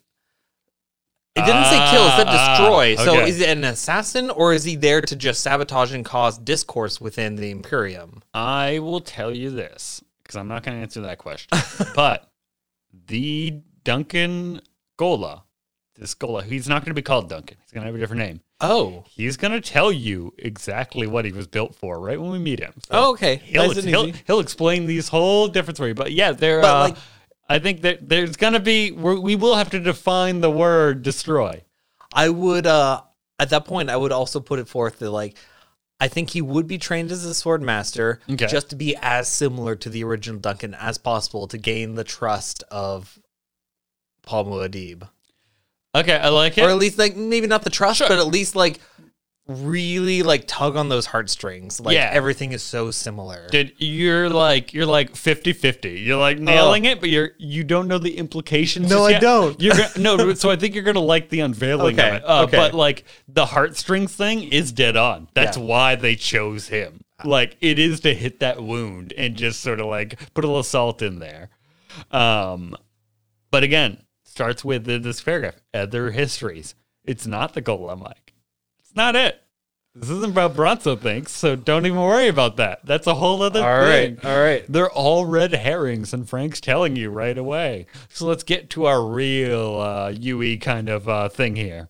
it didn't say kill, it said Ah, destroy. So okay. is it an assassin or is he there to just sabotage and cause discourse within the Imperium? I will tell you this because I'm not going to answer that question. But the Duncan Gola, this Gola, he's not going to be called Duncan. He's going to have a different name. Oh. He's going to tell you exactly what he was built for right when we meet him. So Oh, okay. He'll, Nice and he'll, easy. he'll explain these whole different story. But yeah, there. But, Uh, like- I think that there's going to be, we're, we will have to define the word destroy. I would, uh, at that point, I would also put it forth that, like, I think he would be trained as a sword master Okay. just to be as similar to the original Duncan as possible to gain the trust of Paul Muad'Dib. Okay, I like it. Or at least, like, maybe not the trust, Sure. but at least, like, really, like, tug on those heartstrings. Like, Yeah. everything is so similar. Dude, you're like you're like fifty-fifty. You're like nailing it, but you're you don't know the implications. No, just I yet. don't. You're gonna, no, so I think you're gonna like the unveiling Okay, of it. Uh, okay. But like the heartstrings thing is dead on. That's Yeah. why they chose him. Like it is to hit that wound and just sort of like put a little salt in there. Um, but again, starts with the, this paragraph. Other histories. It's not the Golem, Mike. It's not it. This isn't about Bronzo things, so don't even worry about that. That's a whole other All thing. right, all right. They're all red herrings, and Frank's telling you right away. So let's get to our real uh, U E kind of uh, thing here.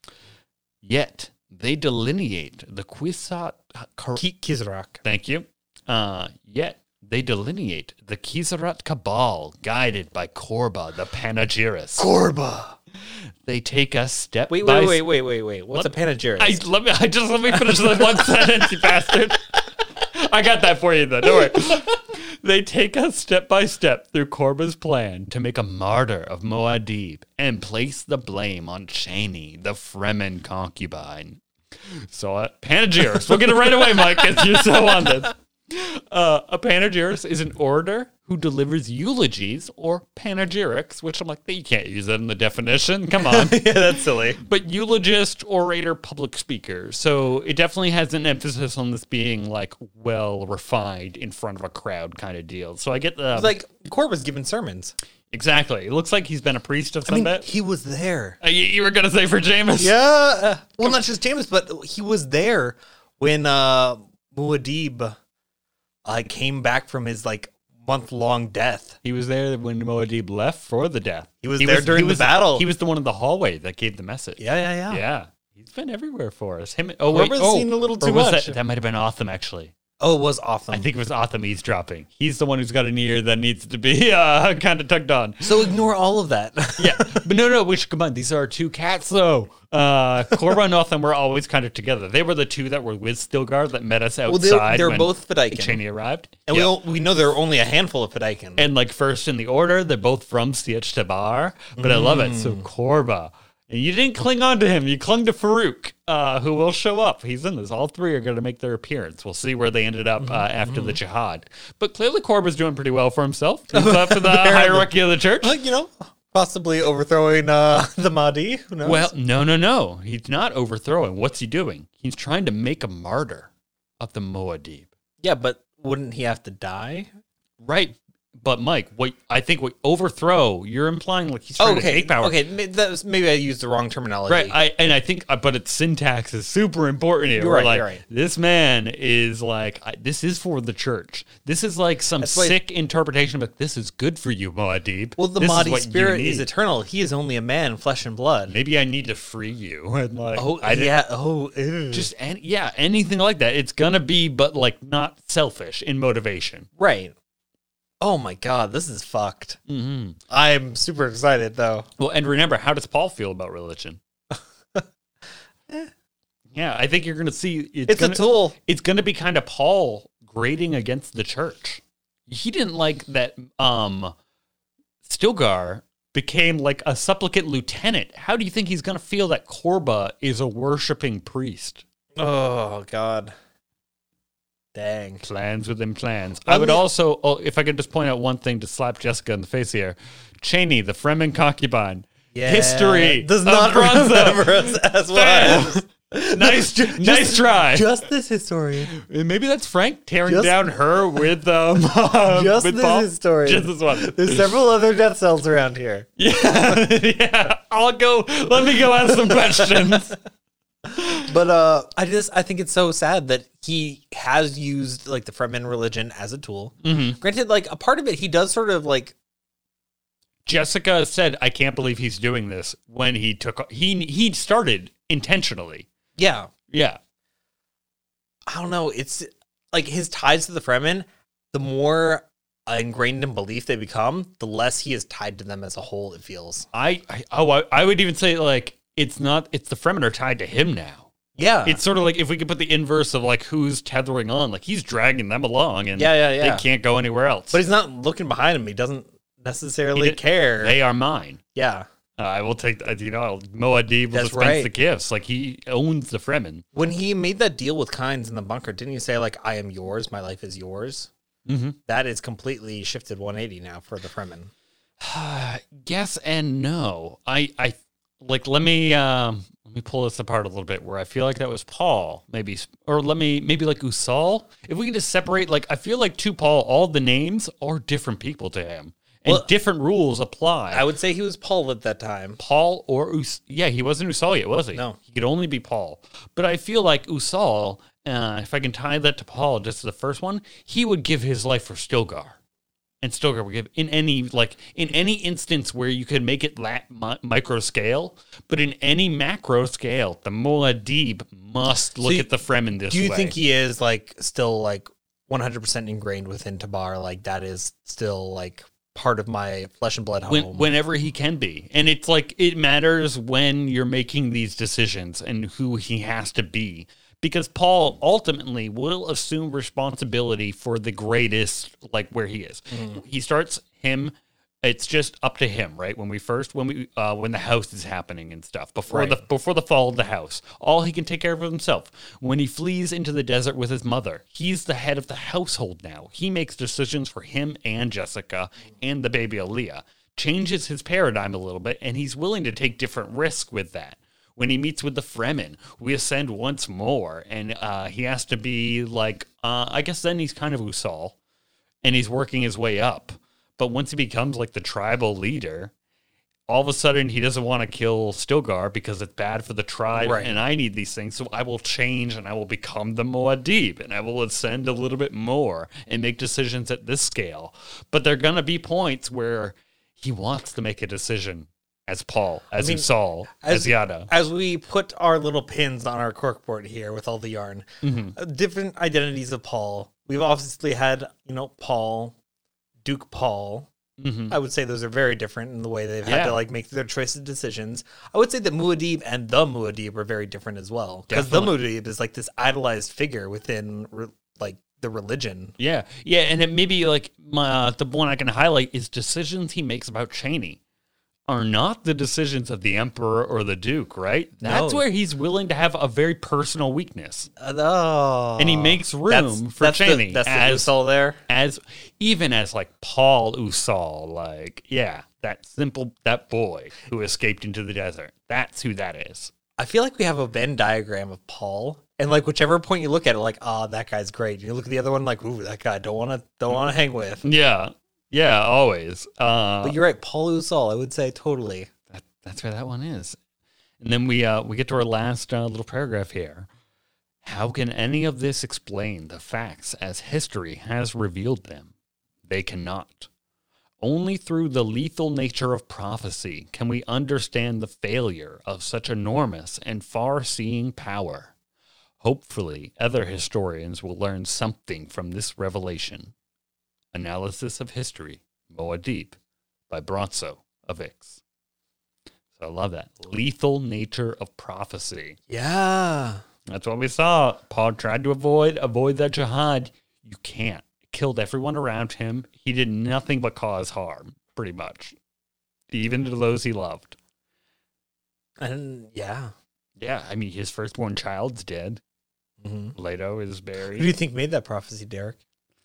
Yet they delineate the Kwisatz. Cor- Ki- Kizrak. Thank you. Uh, yet they delineate the Kizarat Cabal, guided by Korba, the Panegyris. Korba. They take us step Wait, by wait, wait, wait, wait, wait. What's Let- a panegyris? I let me. I just let me finish the one sentence, you bastard. I got that for you, though. Don't worry. They take us step by step through Korba's plan to make a martyr of Muad'Dib and place the blame on Shani, the Fremen concubine. So, uh, panegyris. We'll get it right away, Mike, because you're so on this. Uh, a panegyrist is an orator who delivers eulogies or panegyrics, which I'm like, you can't use that in the definition. Come on. yeah, that's silly. But eulogist, orator, public speaker. So it definitely has an emphasis on this being like well refined in front of a crowd kind of deal. So I get the It's like Korba's giving sermons. exactly. It looks like he's been a priest of I some mean, bit. he was there. Uh, you, you were gonna say for Jameis? Yeah. uh, Well, not just James, but he was there when uh, Muad'Dib uh, came back from his like month long death. He was there when Muad'Dib left for the death. He was there during he the was, battle. He was the one in the hallway that gave the message. Yeah, yeah, yeah. Yeah. He's been everywhere for us. Him. Oh wait. Korba's Oh, seen a little or too was much. That, that might have been Otham actually. Oh, it was awesome. I think it was Otham eavesdropping. He's the one who's got an ear that needs to be uh, kind of tugged on. So ignore all of that. Yeah, but no, no, we should combine. These are our two cats, though. Uh, Korba and Otham were always kind of together. They were the two that were with Stilgar that met us well, outside. they're, they're when both Fedaykin. Cheney arrived. And Yeah. we, all, we know there are only a handful of Fedaykin. And like first in the order, they're both from Sietch Tabar, but I love it. Mm. So Korba, and you didn't cling on to him. You clung to Farouk, uh, who will show up. He's in this. All three are going to make their appearance. We'll see where they ended up uh, after the jihad. But clearly Korba's doing pretty well for himself. He's up to the hierarchy of the church. Well, you know, possibly overthrowing uh, the Mahdi. Who knows? Well, no, no, no. He's not overthrowing. What's he doing? He's trying to make a martyr of the Muad'Dib. yeah, but wouldn't he have to die? Right. But Mike, what I think what overthrow, you're implying like he's trying to Okay, take power. okay. ma- That was, maybe I used the wrong terminology. Right, I and I think, uh, but its syntax is super important here. You're We're right, like, you're right. this man is like, I, this is for the church. This is like some That's why- sick interpretation, but this is good for you, Muad'Dib. well, the This is Mahdi what you spirit need. is eternal. He is only a man, flesh and blood. Maybe I need to free you. And like, Oh, I didn't- yeah. Oh, ew. just any, yeah, anything like that. It's gonna be, but like not selfish in motivation. right. Oh my god, this is fucked. Mm-hmm. I'm super excited though. Well, and remember, how does Paul feel about religion? eh. Yeah, I think you're going to see. It's, It's gonna, a tool. It's going to be kind of Paul grating against the church. He didn't like that um, Stilgar became like a supplicant lieutenant. How do you think he's going to feel that Korba is a worshiping priest? Oh god. Dang. Plans within plans. Well, I would the- also, oh, if I could just point out one thing to slap Jessica in the face here. Cheney, the Fremen concubine. Yeah, History does of not Bronzo. remember us as well. nice, nice try. Just this historian. Maybe that's Frank tearing Just- down her with um Just with this Paul. historian. Just this one. There's several other death cells around here. Yeah, yeah. I'll go. Let me go ask some questions. But uh, I just I think it's so sad that he has used like the Fremen religion as a tool. Mm-hmm. Granted, like a part of it, he does sort of like Jessica said, "I can't believe he's doing this." When he took, he he started intentionally. yeah. Yeah, I don't know. It's like his ties to the Fremen. The more ingrained in belief they become, the less he is tied to them as a whole. It feels. I, I oh I, I would even say like it's not. It's the Fremen are tied to him now. Yeah. It's sort of like if we could put the inverse of like who's tethering on, like he's dragging them along, and Yeah, yeah, yeah. they can't go anywhere else. But he's not looking behind him. He doesn't necessarily He did- care. They are mine. yeah. Uh, I will take, uh, you know, Muad'Dib will That's dispense right. the gifts. Like he owns the Fremen. When he made that deal with Kynes in the bunker, didn't he say like, "I am yours. My life is yours"? Mm-hmm. That is completely shifted one eighty now for the Fremen. Yes and no. I, I like. Let me, um, let me pull this apart a little bit. Where I feel like that was Paul, maybe, or let me, maybe like Usal. If we can just separate, like, I feel like to Paul, all the names are different people to him, and Well, different rules apply. I would say he was Paul at that time. Paul or Us. Yeah, he wasn't Usal yet, was he? No. He could only be Paul. But I feel like Usal, uh, if I can tie that to Paul, just the first one, he would give his life for Stilgar. And Stilgar would give in any, like, in any instance where you could make it la- mi- micro scale, but in any macro scale, the Muad'Dib must look you- at the Fremen this Do you way. think he is like still like one hundred percent ingrained within Tabar? Like that is still like part of my flesh and blood home. When, whenever he can be. And it's like, it matters when you're making these decisions and who he has to be. Because Paul ultimately will assume responsibility for the greatest, like where he is. Mm-hmm. He starts him. It's just up to him, right? When we first, when we, uh, when the house is happening and stuff, before Right. the before the fall of the house, all he can take care of himself. When he flees into the desert with his mother, he's the head of the household now. He makes decisions for him and Jessica and the baby Aaliyah. Changes his paradigm a little bit, and he's willing to take different risks with that. When he meets with the Fremen, we ascend once more, and uh, he has to be like, uh, I guess then he's kind of Usal, and he's working his way up. But once he becomes like the tribal leader, all of a sudden he doesn't want to kill Stilgar because it's bad for the tribe, Right. and I need these things, so I will change and I will become the Muad'Dib, and I will ascend a little bit more and make decisions at this scale. But there are going to be points where he wants to make a decision as Paul, as I mean, Usal, as, as- Yada. As we put our little pins on our corkboard here with all the yarn, Mm-hmm. uh, different identities of Paul. We've obviously had, you know, Paul, Duke Paul. Mm-hmm. I would say those are very different in the way they've had Yeah. to like make their choices decisions. I would say that Muad'Dib and the Muad'Dib are very different as well, because the Definitely. Muad'Dib is like this idolized figure within re- like the religion. Yeah, yeah, and it maybe like my, uh, the one I can highlight is decisions he makes about Cheney are not the decisions of the emperor or the duke, right? That's No. where he's willing to have a very personal weakness, Uh, oh, and he makes room that's, for that's Cheney The, that's as the Usal there. as even as like Paul Usal, like yeah, that simple that boy who escaped into the desert. That's who that is. I feel like we have a Venn diagram of Paul, and like whichever point you look at it, like, ah, that guy's great. You look at the other one, like, ooh, that guy don't want to don't want to hang with. Yeah, yeah, always. Uh, But you're right, Paul Usal, I would say totally. That, that's where that one is. And then we uh, we get to our last uh, little paragraph here. How can any of this explain the facts as history has revealed them? They cannot. Only through the lethal nature of prophecy can we understand the failure of such enormous and far-seeing power. Hopefully, other historians will learn something from this revelation. Analysis of History, Muad'Dib, by Bronzo of Ix. So I love that. Lethal nature of prophecy. Yeah. That's what we saw. Paul tried to avoid avoid that jihad. You can't. Killed everyone around him. He did nothing but cause harm, pretty much. Even to those he loved. And yeah. Yeah, I mean, his firstborn child's dead. Mm-hmm. Leto is Who do buried. you think made that prophecy, Derek?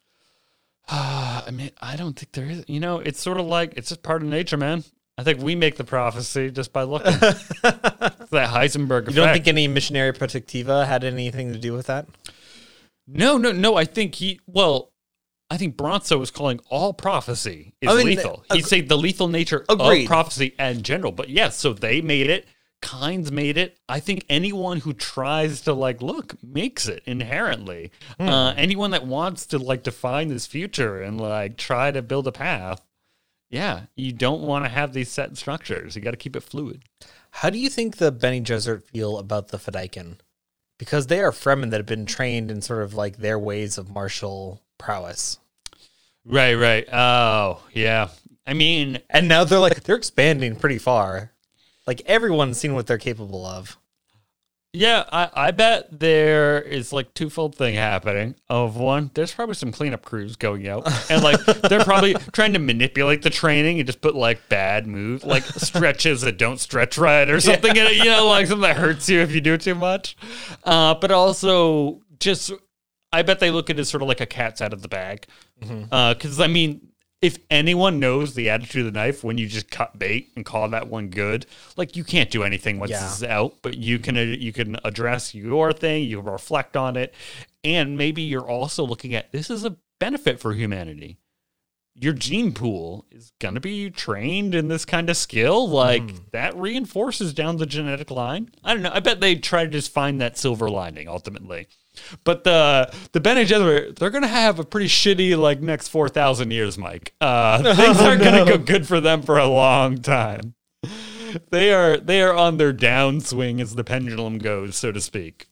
Uh, I mean, I don't think there is. You know, it's sort of like, it's just part of nature, man. I think we make the prophecy just by looking. It's that Heisenberg effect. You don't think any missionary protectiva had anything to do with that? No, no, no. I think he, well, I think Bronzo was calling all prophecy is I mean, lethal. ag- He'd say the lethal nature Agreed. of prophecy in general. But yes, so they made it. Kynes made it. I think anyone who tries to like look makes it inherently. Hmm. Uh, anyone that wants to like define this future and like try to build a path, yeah, you don't want to have these set structures. You got to keep it fluid. How do you think the Bene Gesserit feel about the Fedaykin? Because they are Fremen that have been trained in sort of like their ways of martial prowess. Right, right. Oh, yeah. I mean, And now they're like, they're expanding pretty far. Like everyone's seen what they're capable of. yeah, I, I bet there is like twofold thing happening. Of one, there's probably some cleanup crews going out, and like they're probably trying to manipulate the training and just put like bad moves, like stretches that don't stretch right or something. In it, you know, like something that hurts you if you do too much. Uh, but also, just I bet they look at it as sort of like a cat's out of the bag, because I mean. If anyone knows the attitude of the knife when you just cut bait and call that one good, like you can't do anything once Yeah. it's out, but you can uh, you can address your thing, you reflect on it, and maybe you're also looking at this is a benefit for humanity. Your gene pool is going to be trained in this kind of skill, like that reinforces down the genetic line. I don't know. I bet they try to just find that silver lining ultimately. But the the Bene Gesserit, they're going to have a pretty shitty like next four thousand years, Mike. Uh, things aren't going to go good for them for a long time. They are they are on their downswing as the pendulum goes, so to speak.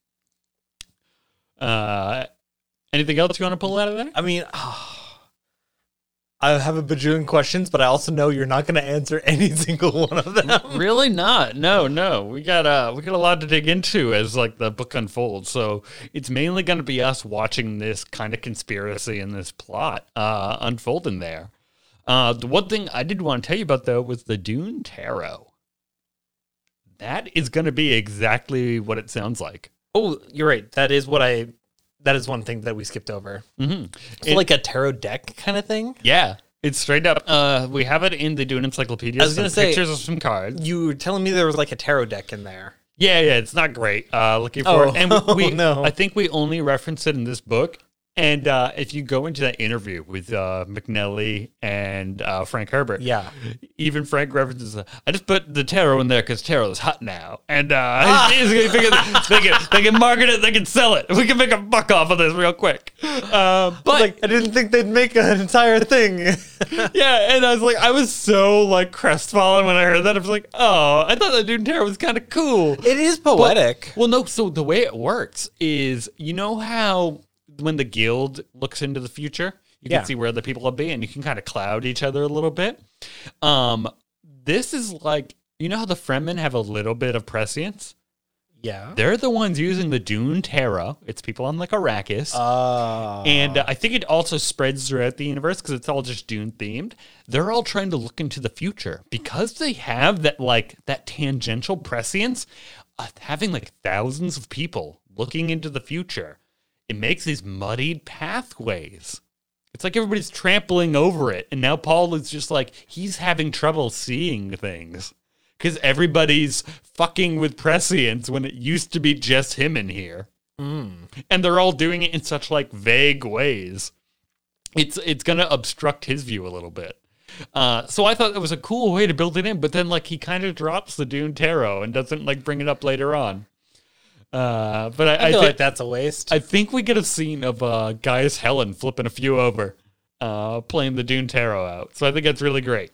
Uh, anything else you want to pull out of there? I mean, I have a bajillion questions, but I also know you're not going to answer any single one of them. Really not. No, no. We got uh we got a lot to dig into as like the book unfolds. So it's mainly going to be us watching this kind of conspiracy and this plot uh unfold in there. Uh the one thing I did want to tell you about though was the Dune Tarot. That is going to be exactly what it sounds like. Oh, you're right. That is what I. That is one thing that we skipped over. Mm-hmm. It's like a tarot deck kind of thing. Yeah, it's straight up. Uh, we have it in the Dune Encyclopedia. I was gonna some say- pictures of some cards. You were telling me there was like a tarot deck in there. Yeah, yeah, it's not great. Uh, looking for Oh, it, and we, oh, no. I think we only reference it in this book. And uh, if you go into that interview with uh, McNally and uh, Frank Herbert, Yeah. even Frank references, uh, I just put the tarot in there because tarot is hot now, and uh, he's, he's gonna figure that they can they can market it, they can sell it. We can make a buck off of this real quick. Uh, but Like, I didn't think they'd make an entire thing. yeah, and I was like, I was so like crestfallen when I heard that. I was like, oh, I thought that Dune Tarot was kind of cool. It is poetic. Well, no, so the way it works is, you know how when the guild looks into the future, you Yeah. can see where the people will be, and you can kind of cloud each other a little bit. Um, this is like, you know how the Fremen have a little bit of prescience? Yeah. They're the ones using the Dune Tarot. It's people on like Arrakis. Uh, And uh, I think it also spreads throughout the universe because it's all just Dune themed. They're all trying to look into the future because they have that like that tangential prescience of having like thousands of people looking into the future. It makes these muddied pathways. It's like everybody's trampling over it. And now Paul is just like, he's having trouble seeing things because everybody's fucking with prescience when it used to be just him in here. mm. And they're all doing it in such like vague ways. It's it's gonna obstruct his view a little bit. Uh, so I thought it was a cool way to build it in, but then like he kind of drops the Dune Tarot and doesn't like bring it up later on. Uh, but I, I I, feel thi- like that's a waste. I think we get a scene of uh, Gaius Helen flipping a few over, uh, playing the Dune Tarot out. So I think that's really great.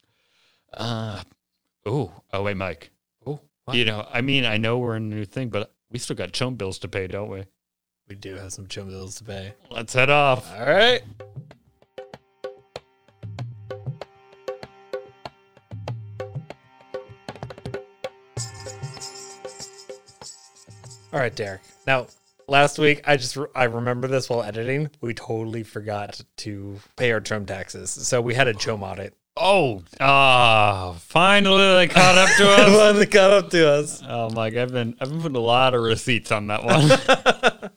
Uh, oh, oh wait, Mike. Oh, what? You know, I mean, I know we're in a new thing, but we still got chum bills to pay, don't we? We do have some chum bills to pay. Let's head off. All right. All right, Derek. Now, last week, I just, I remember this while editing. We totally forgot to pay our Trump taxes. So we had a Chom audit. Oh, ah, finally they caught up to us. Finally caught up to us. Oh my, I've been, I've been putting a lot of receipts on that one.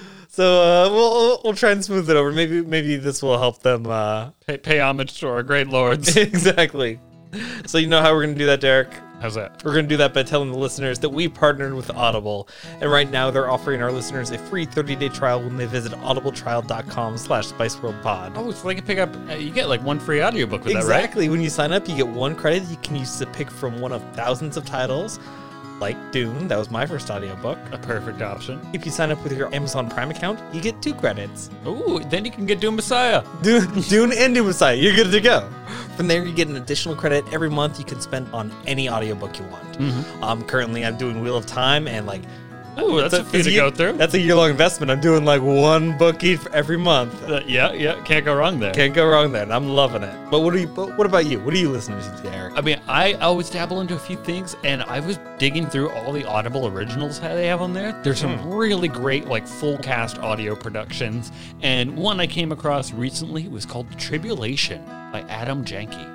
So uh, we'll we'll try and smooth it over. Maybe maybe this will help them uh... pay, pay homage to our great lords. Exactly. So you know how we're gonna do that, Derek? How's that? We're going to do that by telling the listeners that we partnered with Audible. And right now they're offering our listeners a free thirty-day trial when they visit audibletrial.com slash spiceworldpod. Oh, so they can pick up, uh, you get like one free audiobook with Exactly. that, right? When you sign up, you get one credit you can use to pick from one of thousands of titles, like Dune. That was my first audiobook. A perfect option. If you sign up with your Amazon Prime account, you get two credits. Ooh, then you can get Doom Messiah. Dune, Dune and Doom Messiah. You're good to go. From there, you get an additional credit every month you can spend on any audiobook you want. Mm-hmm. Um, currently, I'm doing Wheel of Time, and like, Ooh, that's a, a few to year, go through. That's a year-long investment. I'm doing like one book each for every month. Uh, yeah, yeah, can't go wrong there. Can't go wrong there, and I'm loving it. But what are you? But what about you? What are you listening to, Eric? I mean, I always dabble into a few things, and I was digging through all the Audible originals that they have on there. There's some Hmm. really great, like, full cast audio productions, and one I came across recently was called Tribulation by Adam Janke.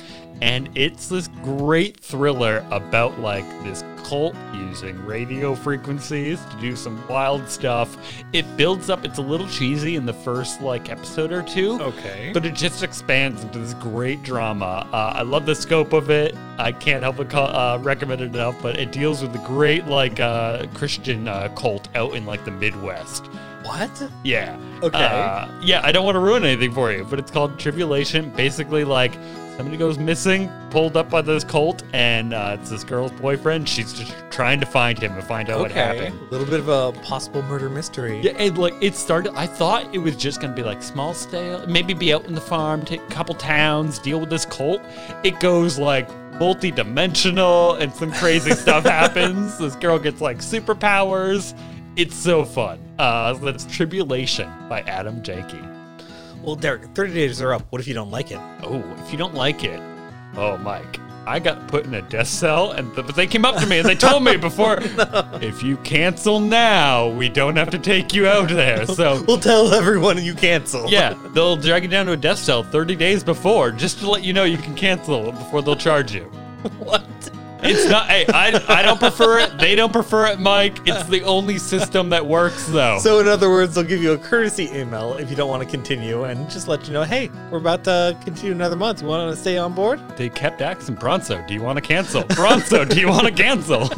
And it's this great thriller about, like, this cult using radio frequencies to do some wild stuff. It builds up, it's a little cheesy in the first, like, episode or two. Okay. But it just expands into this great drama. Uh, I love the scope of it. I can't help but call, uh, recommend it enough, but it deals with the great, like, uh, Christian uh, cult out in, like, the Midwest. What? Yeah. Okay. Uh, yeah, I don't want to ruin anything for you, but it's called Tribulation. Basically, like, somebody goes missing, pulled up by this cult, and uh, it's this girl's boyfriend. She's just trying to find him and find out what happened. A little bit of a possible murder mystery. Yeah, and like it started. I thought it was just gonna be like small scale, maybe be out in the farm, take a couple towns, deal with this cult. It goes like multi-dimensional, and some crazy stuff happens. This girl gets like superpowers. It's so fun. Uh, that's Tribulation by Adam Janke. Well, Derek, thirty days are up. What if you don't like it? Oh, if you don't like it, oh, Mike, I got put in a death cell, and th- but they came up to me and they told me before, no. If you cancel now, we don't have to take you out there. So we'll tell everyone you cancel. Yeah, they'll drag you down to a death cell thirty days before, just to let you know you can cancel before they'll charge you. What? It's not, hey, I, I don't prefer it. They don't prefer it, Mike. It's the only system that works, though. So, in other words, they'll give you a courtesy email if you don't want to continue and just let you know, hey, we're about to continue another month. You want to stay on board? They kept asking Bronzo, do you want to cancel? Bronzo, do you want to cancel?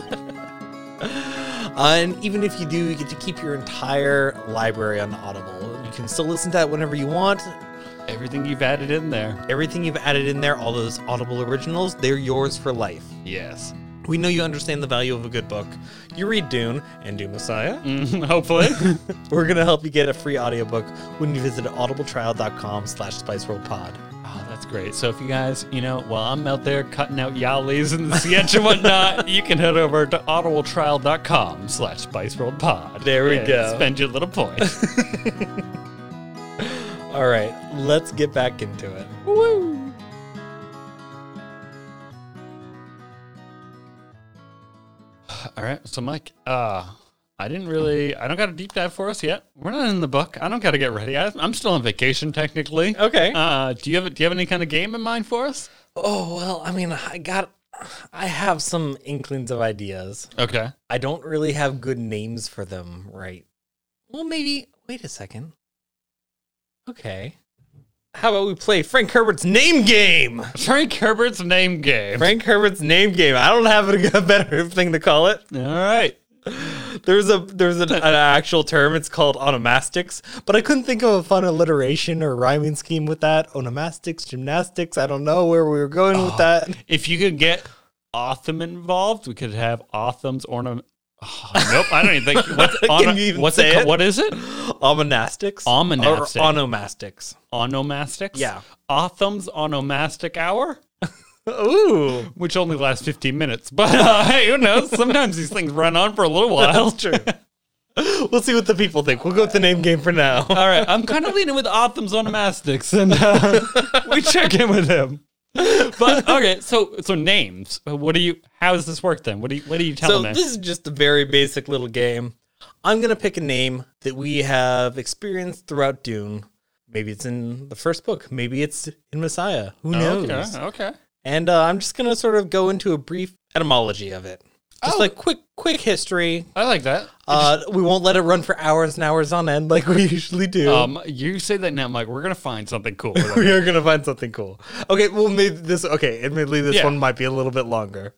Uh, and even if you do, you get to keep your entire library on the Audible. You can still listen to that whenever you want. Everything you've added in there. Everything you've added in there, all those Audible originals, they're yours for life. Yes. We know you understand the value of a good book. You read Dune and Dune Messiah. Mm, hopefully. We're going to help you get a free audiobook when you visit audibletrial.com slash spiceworldpod. Oh, that's great. So if you guys, you know, while I'm out there cutting out yowlies in the sketch and whatnot, you can head over to audibletrial.com slash spiceworldpod. There we go. Spend your little points. All right, let's get back into it. Woo! All right, so Mike, uh, I didn't really, I don't got a deep dive for us yet. We're not in the book. I don't got to get ready. I, I'm still on vacation technically. Okay. Uh, do you have do you have any kind of game in mind for us? Oh well, I mean, I got, I have some inklings of ideas. Okay. I don't really have good names for them, right? Well, maybe. Wait a second. Okay. How about we play Frank Herbert's name game? Frank Herbert's name game. Frank Herbert's name game. I don't have a better thing to call it. All right. There's a there's an, an actual term. It's called onomastics, but I couldn't think of a fun alliteration or rhyming scheme with that. Onomastics, gymnastics. I don't know where we were going oh, with that. If you could get Otham involved, we could have Otham's ornament. Oh, nope, I don't even think. What's, on, Can you even what's say it? it? What is it? Omonastics. Omonastics. Or onomastics. Onomastics? Yeah. Otham's onomastic hour? Ooh. Which only lasts fifteen minutes. But uh, hey, who knows? Sometimes these things run on for a little while. That's true. We'll see what the people think. We'll go with the name game for now. All right, I'm kind of leaning with Otham's onomastics, and uh, we check in with him. But okay, so so names. What do you how does this work then? What do you what are you telling So me? this is just a very basic little game. I'm gonna pick a name that we have experienced throughout Dune. Maybe it's in the first book. Maybe it's in Messiah. Who knows? Okay, okay. And uh, I'm just gonna sort of go into a brief etymology of it. Just Oh. like quick, quick history. I like that. Uh, we won't let it run for hours and hours on end like we usually do. Um, you say that now, Mike. We're gonna find something cool. with we it. are gonna find something cool. Okay, well, maybe this. Okay, admittedly, this Yeah. one might be a little bit longer.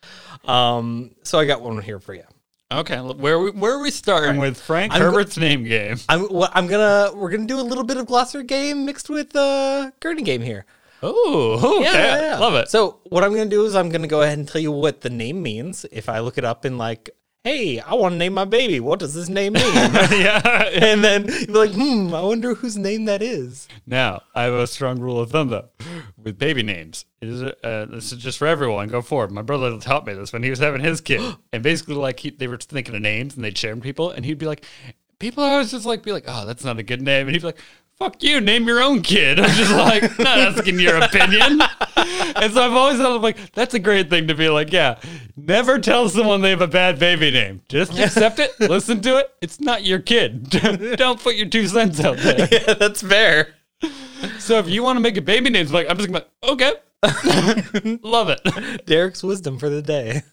Um, so I got one here for you. Okay, where are we, where are we starting with Frank I'm go- Herbert's name game? I'm. Well, I'm gonna. We're gonna do a little bit of glossary game mixed with uh, Gurney game here. Oh, okay. Love it. So what I'm gonna do is I'm gonna go ahead and tell you what the name means. If I look it up in like, hey, I want to name my baby. What does this name mean? yeah. And then you're like, hmm, I wonder whose name that is. Now, I have a strong rule of thumb though with baby names. It is uh, this is just for everyone. Go forward. My brother taught me this when he was having his kid, and basically, like he, they were thinking of names and they'd share them with people, and he'd be like, people always just like be like, oh, that's not a good name, and he'd be like, fuck you, name your own kid. I'm just like, not asking your opinion. And so I've always thought, like, that's a great thing to be like, yeah, never tell someone they have a bad baby name. Just accept it, listen to it. It's not your kid. Don't put your two cents out there. Yeah, that's fair. So if you want to make a baby name, it's like, I'm just going to okay. Love it. Derek's wisdom for the day.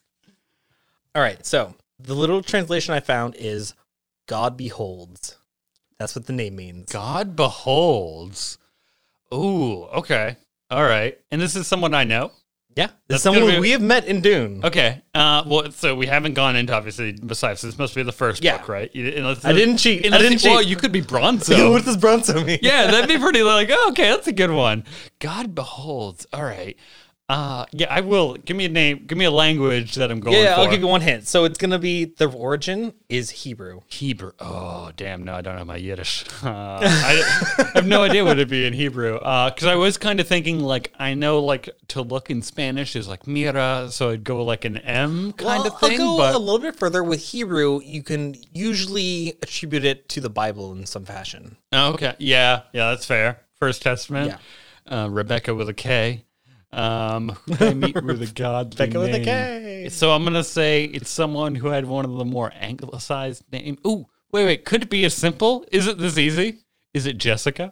All right, so the little translation I found is God beholds. That's what the name means. God beholds. Ooh, okay. All right. And this is someone I know. Yeah, this That's is someone gonna be- we have met in Dune. Okay. Uh, well, so we haven't gone into obviously besides this must be the first Yeah. book, right? You, unless, I didn't cheat. I unless didn't you, Well, cheat. you could be So, Bronzo. what does Bronzo mean? Yeah, that'd be pretty like, oh, okay, that's a good one. God beholds. All right. Uh, yeah, I will. Give me a name. Give me a language that I'm going Yeah, for. I'll give you one hint. So it's gonna be the origin is Hebrew. Hebrew. Oh, damn. No, I don't know my Yiddish. Uh, I, I have no idea what it'd be in Hebrew. Because I was kind of thinking, like, I know, like, to look in Spanish is like mira, so I'd go like an M kind Well, of thing. I'll go But a little bit further with Hebrew. You can usually attribute it to the Bible in some fashion. oh, okay. Yeah. Yeah, that's fair. First Testament. Uh, Rebecca with a K. Um, who did I meet with a godly Becca with a name? K. So I'm going to say it's someone who had one of the more anglicized names. Ooh, wait, wait. Could it be as simple? Is it this easy? Is it Jessica?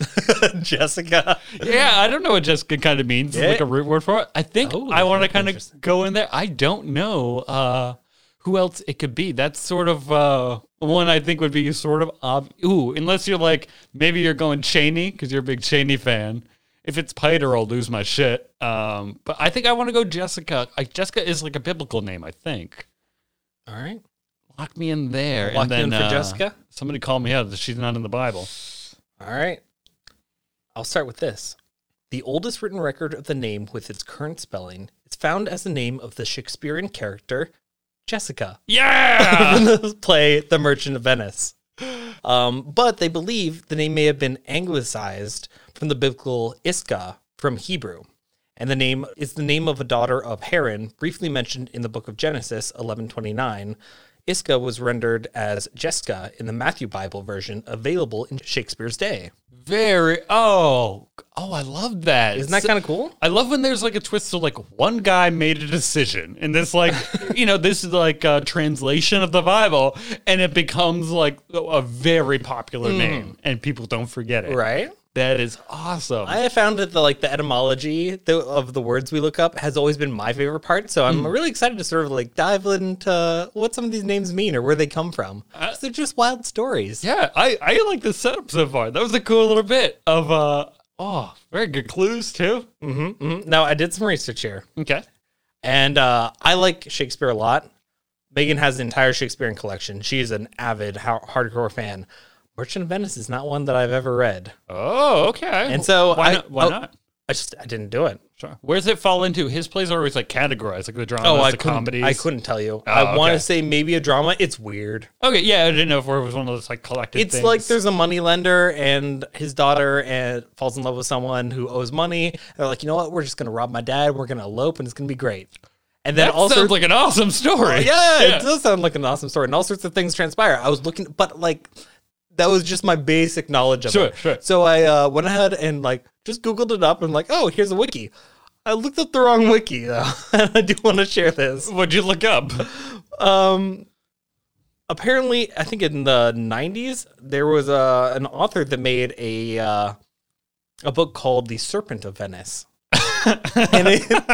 Jessica. Yeah, I don't know what Jessica kind of means. It's Yeah. like a root word for it. I think Oh, I want to that's kind interesting. of go in there. I don't know uh, who else it could be. That's sort of uh, one I think would be sort of ob- ooh, unless you're like maybe you're going Cheney because you're a big Cheney fan. If it's Piter, I'll lose my shit. Um, but I think I want to go Jessica. Like Jessica is like a biblical name, I think. All right. Lock me in there. Lock and you then in for uh, Jessica? Somebody call me out that she's not in the Bible. All right. I'll start with this. The oldest written record of the name with its current spelling is found as the name of the Shakespearean character Jessica Yeah. from the play The Merchant of Venice. Um, but they believe the name may have been anglicized from the biblical Isca from Hebrew. And the name is the name of a daughter of Haran, briefly mentioned in the book of Genesis eleven twenty-nine. Isca was rendered as Jessica in the Matthew Bible version available in Shakespeare's day. Very. Oh. Oh, I love that. Isn't that So- kind of cool? I love when there's like a twist. So like one guy made a decision, and this like you know this is like a translation of the Bible, and it becomes like a very popular name, and people don't forget it. Right? That is awesome. I have found that the like the etymology the, of the words we look up has always been my favorite part. So I'm really excited to sort of like dive into what some of these names mean or where they come from. 'Cause they're just wild stories. yeah, I I like the setup so far. That was a cool little bit of uh oh very good clues too. Mm-hmm, mm-hmm. Now I did some research here, Okay. and uh, I like Shakespeare a lot. Megan has the entire Shakespearean collection. She is an avid ha- hardcore fan. Merchant of Venice is not one that I've ever read, Oh, okay. and so why I not? Why oh, not? I just I didn't do it. Sure. Where does it fall into? His plays are always like categorized, like the drama, Oh, I the couldn't. comedies. I couldn't tell you. Oh, I want okay. to say maybe a drama. It's weird. Okay, yeah, I didn't know if it was one of those like collected It's things. like there's a money lender and his daughter and falls in love with someone who owes money. They're like, you know what? We're just gonna rob my dad. We're gonna elope, and it's gonna be great. And then that also, sounds like an awesome story. yeah, it does sound like an awesome story, and all sorts of things transpire. I was looking, but like that was just my basic knowledge of Sure, it. sure. So I uh, went ahead and like just Googled it up and like, oh, here's a wiki. I looked up the wrong wiki, though. And I do want to share this. What'd you look up? Um, apparently, I think in the nineties, there was a, an author that made a uh, a book called The Serpent of Venice. And it, Like,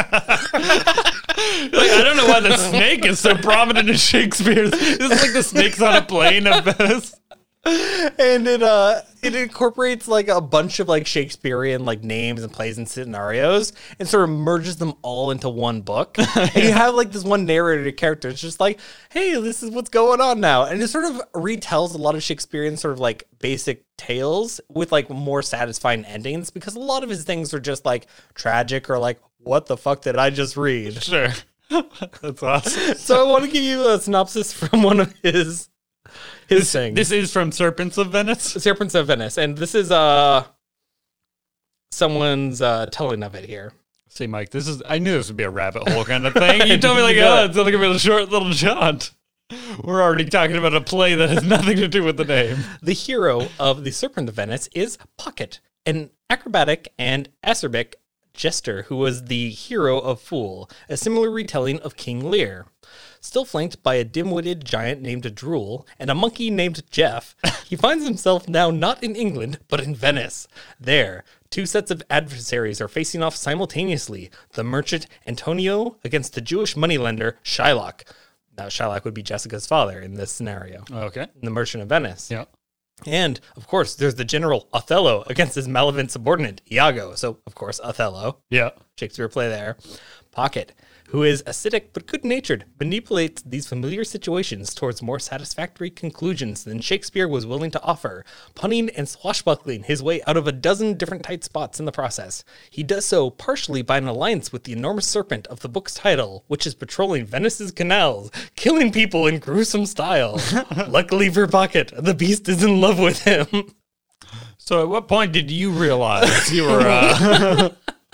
I don't know why the snake is so prominent in Shakespeare's. This is like the snakes on a plane of Venice. and it uh it incorporates like a bunch of like Shakespearean like names and plays and scenarios and sort of merges them all into one book. And you have like this one narrator character. It's just like, hey, this is what's going on now. And it sort of retells a lot of Shakespearean sort of like basic tales with like more satisfying endings, because a lot of his things are just like tragic or like, what the fuck did I just read? Sure. That's awesome. So I want to give you a synopsis from one of his his things. This is from Serpents of Venice? Serpents of Venice, and this is uh someone's uh telling of it here. See, Mike, this is, I knew this would be a rabbit hole kind of thing. You told me like, You oh, know it's only going to be a short little jaunt. We're already talking about a play that has nothing to do with the name. The hero of The Serpent of Venice is Pocket, an acrobatic and acerbic jester who was the hero of Fool, a similar retelling of King Lear. Still flanked by a dim-witted giant named Drool and a monkey named Jeff, he finds himself now not in England, but in Venice. There, two sets of adversaries are facing off simultaneously, the merchant Antonio against the Jewish moneylender Shylock. Now, Shylock would be Jessica's father in this scenario. Okay. The merchant of Venice. Yeah. And, of course, there's the general Othello against his malevolent subordinate, Iago. So, of course, Othello. Yeah. Shakespeare play there. Pocket, who is acidic but good-natured, manipulates these familiar situations towards more satisfactory conclusions than Shakespeare was willing to offer, punning and swashbuckling his way out of a dozen different tight spots in the process. He does so partially by an alliance with the enormous serpent of the book's title, which is patrolling Venice's canals, killing people in gruesome style. Luckily for Pocket, the beast is in love with him. So at what point did you realize you were... Uh...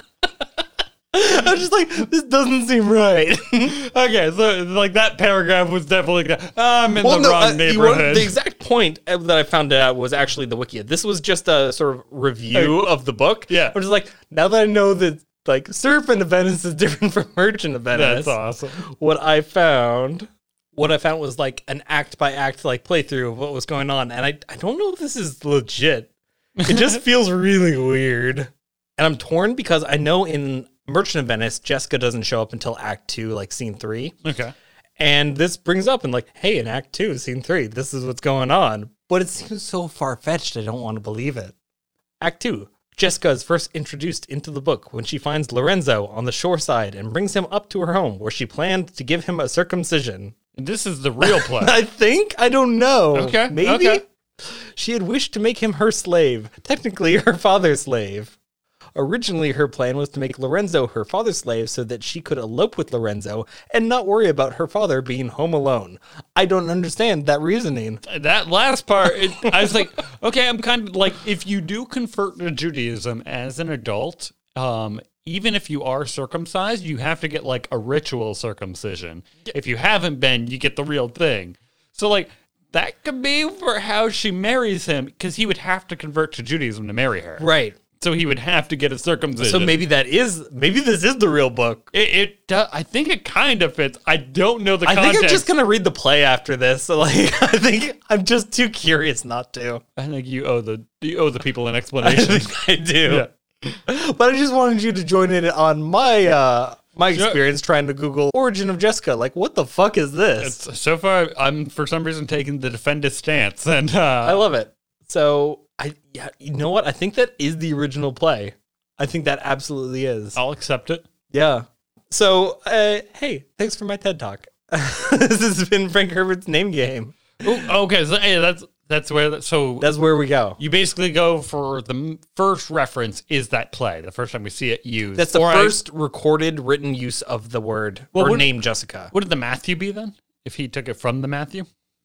I was just like, this doesn't seem right. Okay, so like that paragraph was definitely, I'm in Well, the no, wrong uh, you neighborhood. were- the exact point that I found out was actually the wiki. This was just a sort of review of the book. Yeah. I'm just like, now that I know that like Serpent of Venice is different from Merchant of Venice. That's awesome. What I found, what I found was like an act by act like playthrough of what was going on, and I I don't know if this is legit. It just feels really weird, and I'm torn because I know in Merchant of Venice, Jessica doesn't show up until Act Two, like Scene Three. Okay. And this brings up and like, hey, in Act Two, Scene Three, this is what's going on. But it seems so far-fetched, I don't want to believe it. Act Two, Jessica is first introduced into the book when she finds Lorenzo on the shore side and brings him up to her home, where she planned to give him a circumcision. This is the real play. I think? I don't know. Okay, Maybe? okay. She had wished to make him her slave, technically her father's slave. Originally, her plan was to make Lorenzo her father's slave so that she could elope with Lorenzo and not worry about her father being home alone. I don't understand that reasoning. That last part, it, I was like, okay, I'm kind of like, if you do convert to Judaism as an adult, um, even if you are circumcised, you have to get like a ritual circumcision. If you haven't been, you get the real thing. So like, that could be for how she marries him, because he would have to convert to Judaism to marry her. Right. So he would have to get a circumcision. So maybe that is, maybe this is the real book. It, it do, I think it kind of fits. I don't know the I context. think I'm just going to read the play after this. So like, I think I'm just too curious not to. I think you owe the you owe the people an I explanation. think I do. Yeah. But I just wanted you to join in on my uh, my Sure. experience trying to Google Origin of Jessica. Like, what the fuck is this? It's, so far, I'm for some reason taking the defendist stance, and uh, I love it. So I, yeah, you know what? I think that is the original play. I think that absolutely is. I'll accept it. Yeah. So, uh, hey, thanks for my TED Talk. This has been Frank Herbert's Name Game. Ooh, okay, so hey, that's that's where that, so That's where we go. you basically go for the m- first reference is that play. The first time we see it used. That's the Or I- first recorded written use of the word Well, or what- name Jessica. What did the Matthew be then? If he took it from the Matthew?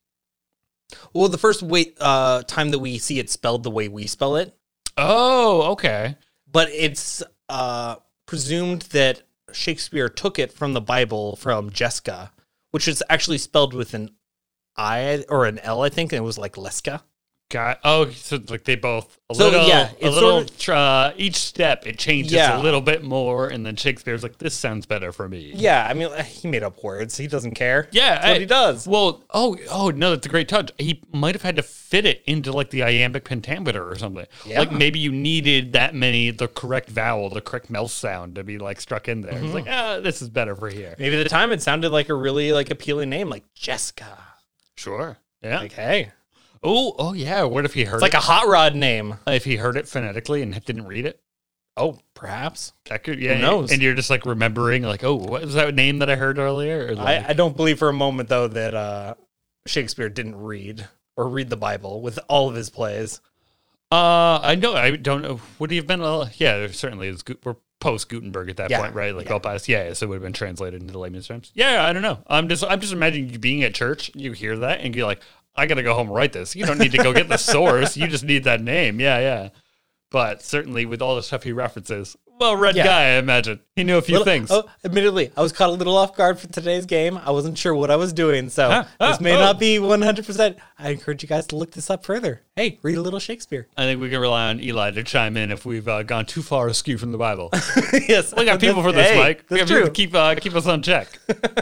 Well, the first way, uh, time that we see it spelled the way we spell it, Oh, okay. but it's uh, presumed that Shakespeare took it from the Bible from Jessica, which is actually spelled with an I or an L, I think, and it was like Leska. Got oh, so like they both a So, little, yeah, a it's little. sort of- tr- uh, each step it changes Yeah. a little bit more, and then Shakespeare's like, "This sounds better for me." Yeah, I mean, he made up words. He doesn't care. Yeah, That's what I- he does. Well, oh, oh no, that's a great touch. He might have had to fit it into like the iambic pentameter or something. Yeah. Like maybe you needed that many, the correct vowel, the correct mouth sound to be like struck in there. It's Mm-hmm. like, ah, this is better for here. Maybe at the time it sounded like a really like appealing name, like Jessica. Sure. Yeah. Like, hey, oh, oh yeah. What if he heard it's like it? a hot rod name. if he heard it phonetically and didn't read it? Oh, perhaps. That could, yeah. Who knows? And you're just like remembering, like, oh, what was that name that I heard earlier? Or like, I, I don't believe for a moment though that uh, Shakespeare didn't read or read the Bible with all of his plays. Uh, I know. I don't know. Would he have been? Uh, yeah, certainly. It's, Gu- we're post Gutenberg at that Yeah, point, right? Like yeah. all past. Yeah, so it would have been translated into layman's terms. Yeah, I don't know. I'm just, I'm just imagining you being at church. You hear that, and you're like, I gotta go home and write this. You don't need to go get the source. You just need that name. Yeah, yeah. But certainly, with all the stuff he references, well, read Yeah. guy, I imagine he knew a few Little- things. Oh, admittedly, I was caught a little off guard for today's game. I wasn't sure what I was doing, so Huh? this Ah, may oh. not be one hundred percent. I encourage you guys to look this up further. Hey, read a little Shakespeare. I think we can rely on Eli to chime in if we've uh, gone too far askew from the Bible. Yes, We got people for this, Hey, Mike. We That's got people true. to keep uh, keep us on check.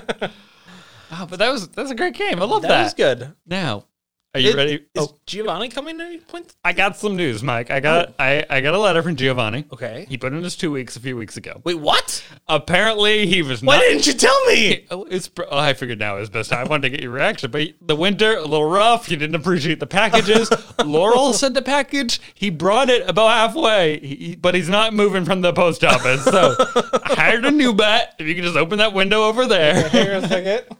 oh, but that was that's a great game. I love that. That was good. Now, are you It- ready? Is Oh, Giovanni coming at any point? I got some news, Mike. I got I, I got a letter from Giovanni. Okay. He put in his two weeks a few weeks ago. Wait, what? Apparently, he was Why not. didn't you tell me? Oh, it's, pr- oh, I figured now is best time. I wanted to get your reaction, but he- the winter a little rough. You didn't appreciate the packages. Laurel sent the package. He brought it about halfway, he, he- but he's not moving from the post office. So I hired a new bat. If you can just open that window over there. Hang on a second.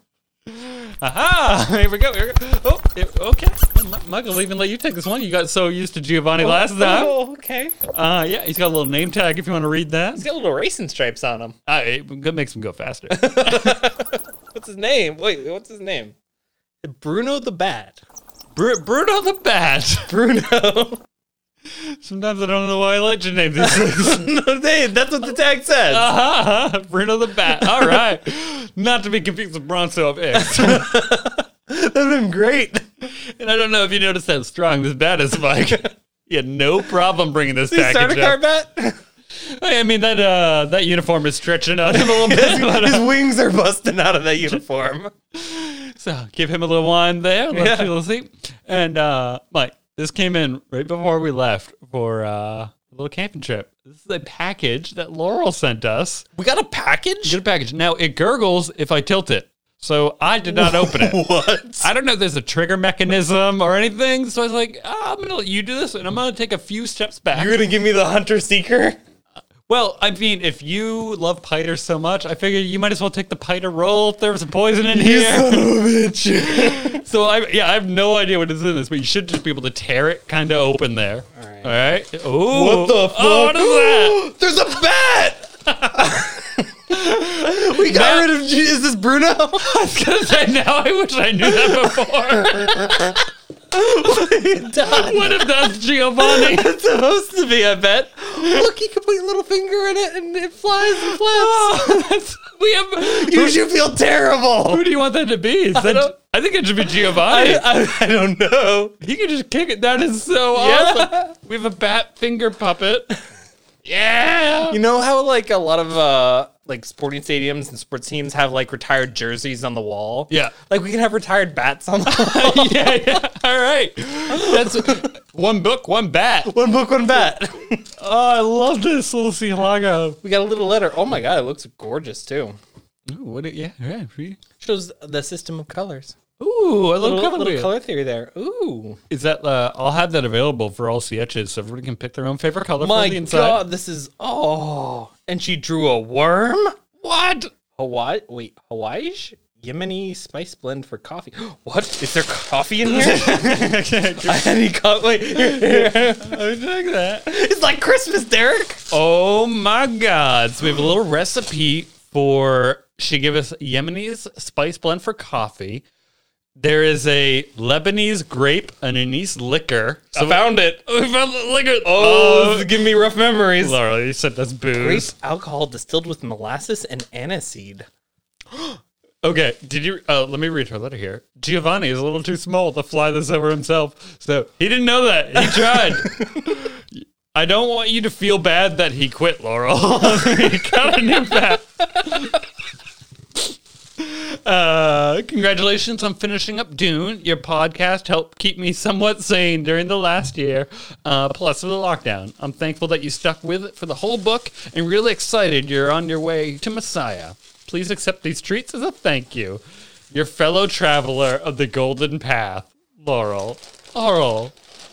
Aha! Here we go. Here we go. Oh, it- okay. Mi- Michael, even let you take this one. You got so used to Giovanni last time. Oh, okay. Uh, yeah, he's got a little name tag if you want to read that. He's got little racing stripes on him. Uh, it makes him go faster. What's his name? Wait, what's his name? Bruno the Bat. Br- Bruno the Bat. Bruno. Sometimes I don't know why I let you name these things. No, they, that's what the tag says. Uh-huh. Bruno the Bat. All right. Not to be confused with Bronzo of X. That would have been great. And I don't know if you noticed how strong this bat is, Mike. He had no problem bringing this Did he start a package car up. bat? I mean, that uh, that uniform is stretching out a little bit. but, His uh, wings are busting out of that uniform. so give him a little wine there. Let's, Yeah. let's see. And uh, Mike, this came in right before we left for uh, a little camping trip. This is a package that Laurel sent us. We got a Get package? a package. Now, it gurgles if I tilt it. So I did not open it. What? I don't know if there's a trigger mechanism or anything. So I was like, oh, I'm going to let you do this, and I'm going to take a few steps back. You're going to give me the Hunter Seeker? Well, I mean, if you love Piter so much, I figure you might as well take the Piter roll if there was some poison in here. Son of a bitch. So, I yeah, I have no idea what is in this, but you should just be able to tear it kind of open there. All right. All right. Ooh. What the fuck? Oh, what is that? There's a bat! We got Matt- rid of... G- Is this Bruno? I was going to say, now I wish I knew that before. What if that's Giovanni? It's supposed to be, I bet. Look, you can put your little finger in it and it flies and flaps. Oh, that's, we have. You should feel terrible. Who do you want that to be? Is that, don't- I think it should be Giovanni. I, I, I don't know. He can just kick it. That is so Yeah. awesome. We have a bat finger puppet. Yeah. You know how like a lot of uh like sporting stadiums and sports teams have like retired jerseys on the wall? Yeah. Like we can have retired bats on the wall. yeah, yeah. All right. That's one book, one bat. One book, one bat. Oh, I love this little sea logo. We got a little letter. Oh my god, it looks gorgeous too. Ooh, what? It, yeah, yeah. see? Shows the system of colors. Ooh, a little, Little, cover little wheel. color theory there. Ooh. Is that? Uh, I'll have that available for all C Hs, so everybody can pick their own favorite color My for the inside. god, this is oh. And she drew a worm? What? Hawaii wait, Hawaii? Yemeni spice blend for coffee. What? Is there coffee in here? I any co- wait, here, here. I like that. It's like Christmas, Derek. Oh my God! So we have a little recipe for. She gave us Yemeni's spice blend for coffee. There is a Lebanese grape and anise liquor. I found it. We found the liquor. Oh, this is giving me rough memories. Laura, you said that's Grape booze. alcohol distilled with molasses and aniseed. Okay, did you? Uh, let me read her letter here. Giovanni is a little too small to fly this over himself, so he didn't know that. He tried. I don't want you to feel bad that he quit, Laurel. He got a new bat. Uh, congratulations on finishing up Dune. Your podcast helped keep me somewhat sane during the last year, uh, plus for the lockdown. I'm thankful that you stuck with it for the whole book and really excited you're on your way to Messiah. Please accept these treats as a thank you. Your fellow traveler of the Golden Path, Laurel. Laurel.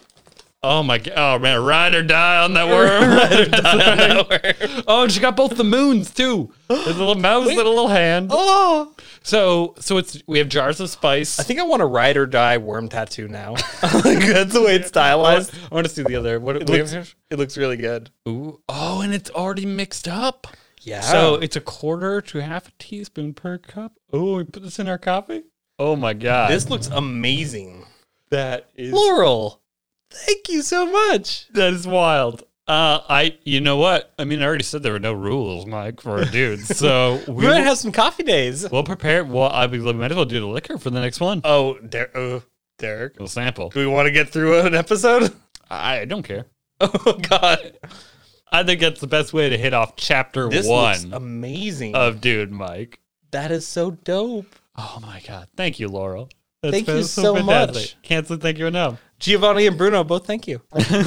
Oh my god! Oh man, ride or die on that worm. Ride or die on that worm. Oh, and she got both the moons too. There's a little mouse and a little hand. Oh, so so it's we have jars of spice. I think I want a ride or die worm tattoo now. That's the way it's stylized. I want to see the other. What It we looks, have here? it looks really good. Ooh. Oh, and it's already mixed up. Yeah. So it's a quarter to half a teaspoon per cup. Oh, we put this in our coffee. Oh my god, This looks amazing. that is Laurel, thank you so much. that is wild. Uh, I, you know what? I mean, I already said there were no rules, Mike, for a dude. So We we might will, have some coffee days. we'll prepare. Well, I we might as well do the liquor for the next one. Oh, Der- uh, Derek, We'll sample. do we want to get through an episode? I don't care. Oh God, I think that's the best way to hit off chapter this looks one amazing. of Dude Mike. that is so dope. Oh my god! Thank you, Laurel. That's Thank you been so fantastic. much. Can't say thank you enough. Giovanni and Bruno, both thank you.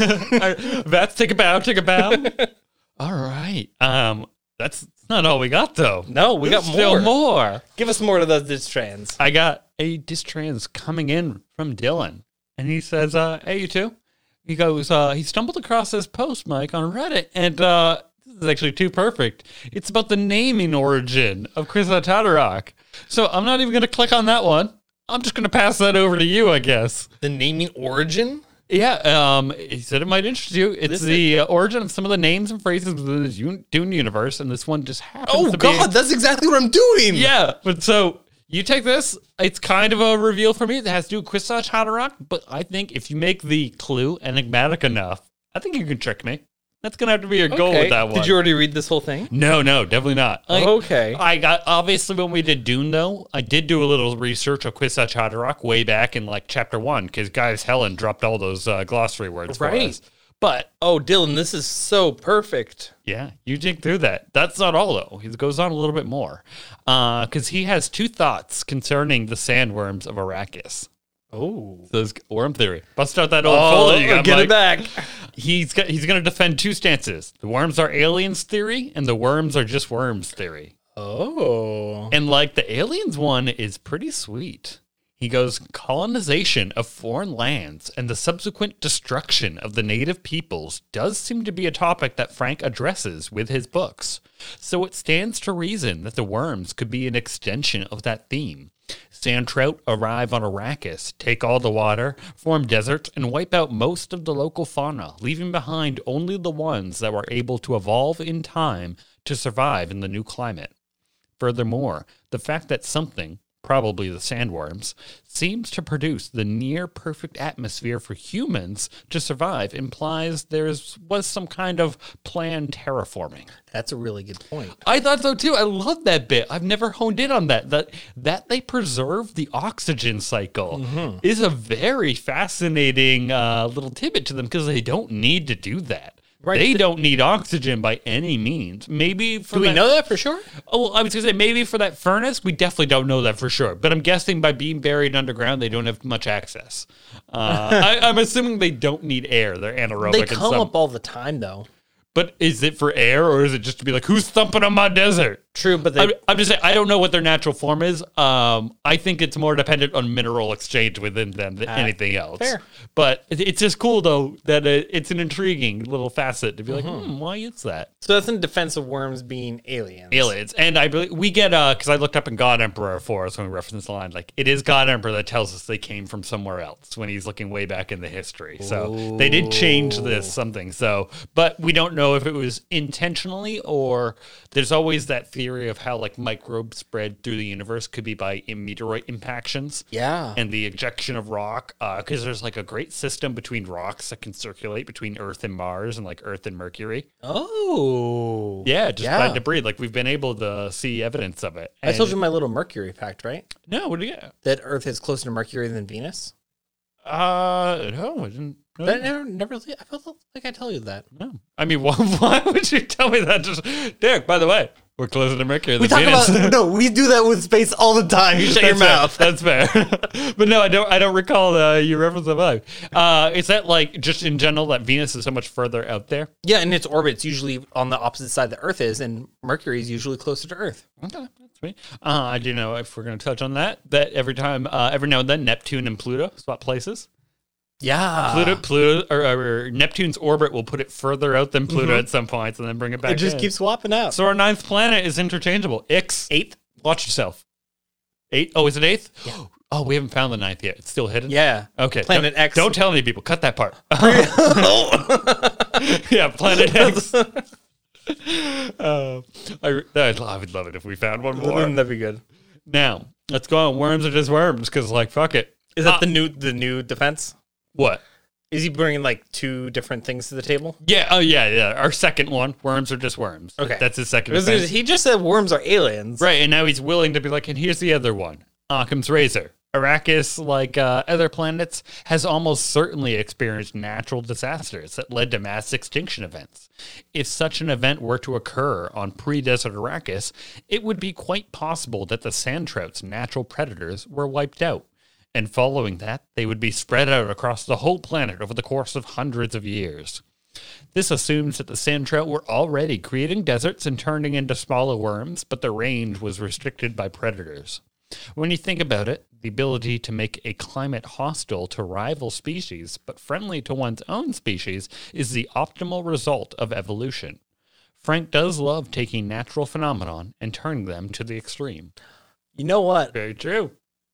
Vats, take a bow. Take a bow. All right. Um, that's not all we got though. No, we There's got still more. more. Give us more of those distrans. I got a distrans coming in from Dylan, and he says, uh, "Hey, you two." He goes, uh, he stumbled across this post, Mike, on Reddit, and uh, this is actually too perfect. It's about the naming origin of Chris Tatarak. So I'm not even going to click on that one. I'm just going to pass that over to you, I guess. The naming origin? Yeah, um, he said it might interest you. It's This the uh, origin of some of the names and phrases within the Un- Dune universe, and this one just happens Oh to God, be... that's exactly what I'm doing. Yeah, but so you take this. It's kind of a reveal for me that has to do with Kwisatz Haderach, but I think if you make the clue enigmatic enough, I think you can trick me. That's going to have to be your goal Okay. with that one. Did you already read this whole thing? No, no, definitely not. I, Okay. I got, obviously, when we did Dune, though, I did do a little research of Kwisatz Haderach way back in, like, chapter one, because, guys, Helen dropped all those uh, glossary words for Right. us. But, Oh, Dylan, this is so perfect. yeah, you dig through that. That's not all, though. He goes on a little bit more. Because he has two thoughts concerning the sandworms of Arrakis. Oh. So it's worm theory. Bust out that old Oh, folder you got, get Mike. it back. He's got, he's going to defend two stances. The worms are aliens theory, and the worms are just worms theory. Oh. And like the aliens one is pretty sweet. He goes, colonization of foreign lands and the subsequent destruction of the native peoples does seem to be a topic that Frank addresses with his books. So it stands to reason that the worms could be an extension of that theme. Sand trout arrive on Arrakis, take all the water, form deserts, and wipe out most of the local fauna, leaving behind only the ones that were able to evolve in time to survive in the new climate. Furthermore, the fact that something, probably the sandworms, seems to produce the near-perfect atmosphere for humans to survive implies there was some kind of planned terraforming. That's a really good point. I thought so too. I love that bit. I've never honed in on that. That that they preserve the oxygen cycle Mm-hmm. is a very fascinating uh, little tidbit to them because they don't need to do that. Right. They don't need oxygen by any means. Maybe for Do we that- know that for sure? Oh, well, I was gonna say maybe for that furnace, we definitely don't know that for sure. But I'm guessing by being buried underground, they don't have much access. Uh, I, I'm assuming they don't need air. They're anaerobic. They and come some- up all the time, though. But is it for air or is it just to be like, who's thumping on my desert? True, but they. I'm, I'm just saying, I don't know what their natural form is. Um, I think it's more dependent on mineral exchange within them than Uh, anything else. fair. But it, it's just cool, though, that it, it's an intriguing little facet to be like, hmm, why is that? so that's in defense of worms being aliens. Aliens. And I believe we get, uh, because I looked up in God Emperor for us when we referenced the line, like, it is God Emperor that tells us they came from somewhere else when he's looking way back in the history. So they did change this something. So, but we don't know if it was intentionally or there's always that theory theory of how like microbes spread through the universe could be by meteorite impactions. Yeah. And the ejection of rock, because uh, there's like a great system between rocks that can circulate between Earth and Mars and like Earth and Mercury. Oh. Yeah, just yeah. by debris. Like we've been able to see evidence of it. And I told you my little Mercury fact, right? No, what do you get? That Earth is closer to Mercury than Venus. Uh, no, I didn't. No. But I never, never, I felt like I tell you that. No. I mean, why, why would you tell me that? Just, Derek, by the way, we're closer to Mercury than We talk Venus. about, no, we do that with space all the time. You shut your That's mouth. fair. That's fair. But no, I don't I don't recall uh, you reference the vibe. Uh, is that like just in general that Venus is so much further out there? Yeah, and its orbit's usually on the opposite side that Earth is, and Mercury is usually closer to Earth. Okay, that's me. Uh, I do know if we're going to touch on that, that every time, uh, every now and then, Neptune and Pluto swap places. Yeah. Pluto, Pluto, or, or Neptune's orbit will put it further out than Pluto Mhm. at some points, and then bring it back. It just in. keeps swapping out. So our ninth planet is interchangeable. Ix. Eighth? Watch yourself. Eight? Oh, is it eighth? Yeah. Oh, we haven't found the ninth yet. It's still hidden? Yeah. Okay. Planet don't, X. Don't tell any people. Cut that part. Yeah, Planet X. uh, I, I'd, I would love it if we found one more. That'd be good. Now, let's go on worms are just worms, because, like, fuck it. Is that Uh, the new the new defense? What? Is he bringing like two different things to the table? Yeah, oh, yeah, yeah. Our second one, worms are just worms. Okay. That's his second Because defense. he just said worms are aliens. Right, and now he's willing to be like, and here's the other one. Occam's razor. Arrakis, like uh, other planets, has almost certainly experienced natural disasters that led to mass extinction events. If such an event were to occur on pre-desert Arrakis, it would be quite possible that the sand trout's natural predators were wiped out. And following that, they would be spread out across the whole planet over the course of hundreds of years. This assumes that the sand trout were already creating deserts and turning into smaller worms, but the range was restricted by predators. When you think about it, the ability to make a climate hostile to rival species, but friendly to one's own species, is the optimal result of evolution. Frank does love taking natural phenomenon and turning them to the extreme. You know what? Very true.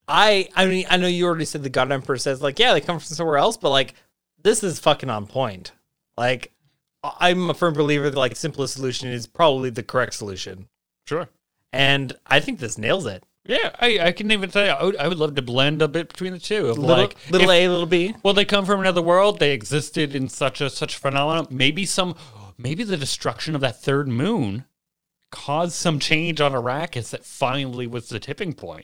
I I mean I know you already said the God Emperor says like yeah they come from somewhere else, but like this is fucking on point. Like I'm a firm believer that like simplest solution is probably the correct solution, Sure. and I think this nails it. Yeah, I, I can even say I would, I would love to blend a bit between the two. Of Little, like little if- A, little B. Well, they come from another world. They existed in such a such phenomenon. Maybe some, maybe the destruction of that third moon caused some change on Arrakis that finally was the tipping point.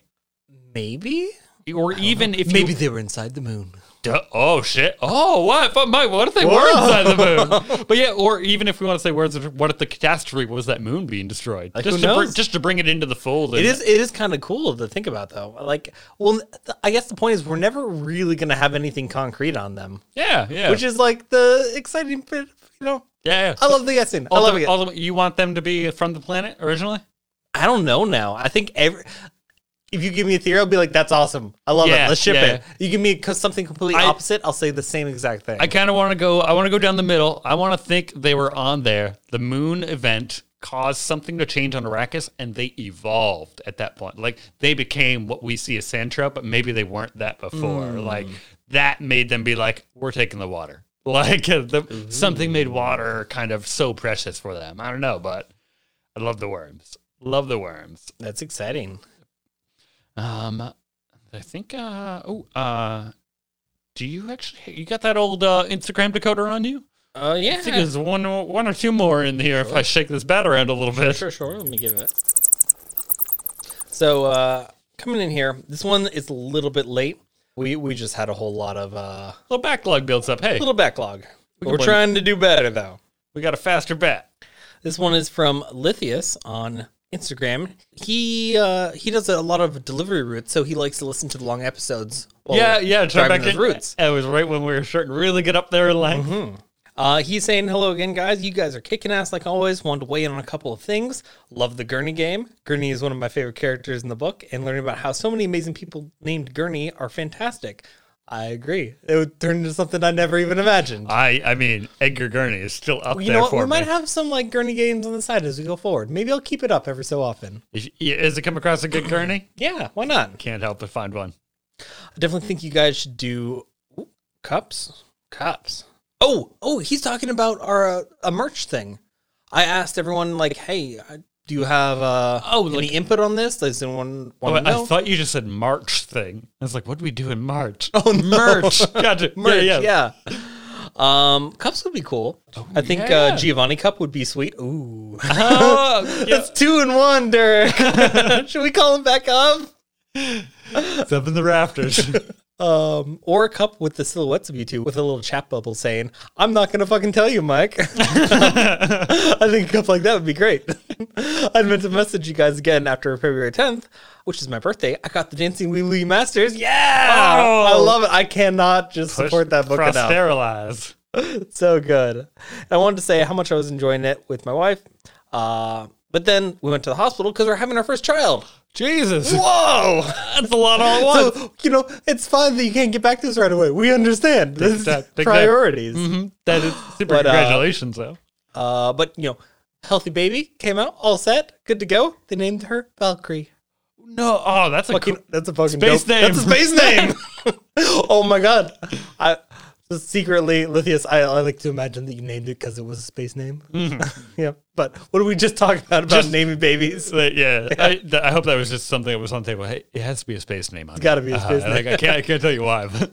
Maybe. Or even if Maybe you, they were inside the moon. Duh, oh shit! Oh, what? But Mike, what if they were Whoa. inside the moon? But yeah, or even if we want to say words, what if the catastrophe was that moon being destroyed? Like, just who to br- knows? just to bring it into the fold. It and- is it is kind of cool to think about though. Like, well, th- I guess the point is we're never really gonna have anything concrete on them, Yeah, yeah. which is like the exciting bit. You know, yeah, yeah. I love the guessing. I love Although, it. although you want them to be from the planet originally? I don't know now. I think every. If you give me a theory, I'll be like, "That's awesome! I love Yeah, it. Let's ship yeah. it." You give me c- something completely I- opposite, I'll say the same exact thing. I kind of want to go. I want to go down the middle. I want to think they were on there. The moon event caused something to change on Arrakis, and they evolved at that point. Like they became what we see as sand trout, but maybe they weren't that before. Mm. Like that made them be like, "We're taking the water." Like uh, the, something made water kind of so precious for them. I don't know, but I love the worms. Love the worms. That's exciting. Um, I think. Uh, oh, uh, do you actually? You got that old uh, Instagram decoder on you? Oh uh, yeah. I think there's one, one or two more in here if I shake this bat around a little bit. Sure, sure. Let me give it. So uh, coming in here, this one is a little bit late. We we just had a whole lot of uh, little backlog builds up. Hey, little backlog. We We're can trying to do better though. we got a faster bat. This one is from Lithius on Instagram. He uh, he does a lot of delivery routes, so he likes to listen to the long episodes. while yeah, yeah. Try driving back those in. routes. It was right when we were starting to really get up there in length. Uh, he's saying, hello again, guys. You guys are kicking ass like always. Wanted to weigh in on a couple of things. Love the Gurney game. Gurney is one of my favorite characters in the book, and learning about how so many amazing people named Gurney are fantastic. I agree. It would turn into something I never even imagined. I, I mean, Edgar Gurney is still up Well, you there know what? for We me. might have some like Gurney games on the side as we go forward. Maybe I'll keep it up every so often. Is, is it come across a good Gurney? Yeah, why not? Can't help but find one. I definitely think you guys should do ooh, cups. Cups. Oh, oh, he's talking about our uh, a merch thing. I asked everyone like, "Hey, uh, Do you have uh, Oh, any like- input on this? Does anyone Oh, want to know? I thought you just said March thing. I was like, what do we do in March? Oh, no. Merch. Gotcha. Merch, yeah, yeah. yeah. Um, cups would be cool. I think yeah. uh, Giovanni cup would be sweet. Ooh. Oh, yeah. That's two in one, Derek. Should we call him back up? It's up in the rafters. Um, or a cup with the silhouettes of you two with a little chat bubble saying, I'm not going to fucking tell you, Mike. I think a cup like that would be great. I meant to message you guys again after February tenth, which is my birthday. I got the Dancing Wee Wee Masters. Yeah! Oh! I love it. I cannot just support that book enough. Sterilize. So good. And I wanted to say how much I was enjoying it with my wife. Uh, but then we went to the hospital because we're having our first child. Jesus. Whoa! That's a lot all at once. So, you know, it's fine that you can't get back to us right away. We understand. This is step, big priorities. Mm-hmm. That is super. But, uh, congratulations, though. Uh, but, you know, healthy baby came out, all set, good to go. They named her Valkyrie. No. Oh, that's a Fucking, cool. that's a fucking Space dope- name. That's a space name. Oh my god. I so secretly, Lithius, I, I like to imagine that you named it because it was a space name. Mm-hmm. Yeah. But what did we just talk about about Just- naming babies? But yeah, I, th- I hope that was just something that was on the table. Hey, it has to be a space name. It's gotta be a space name. Like, I can't. I can't tell you why. But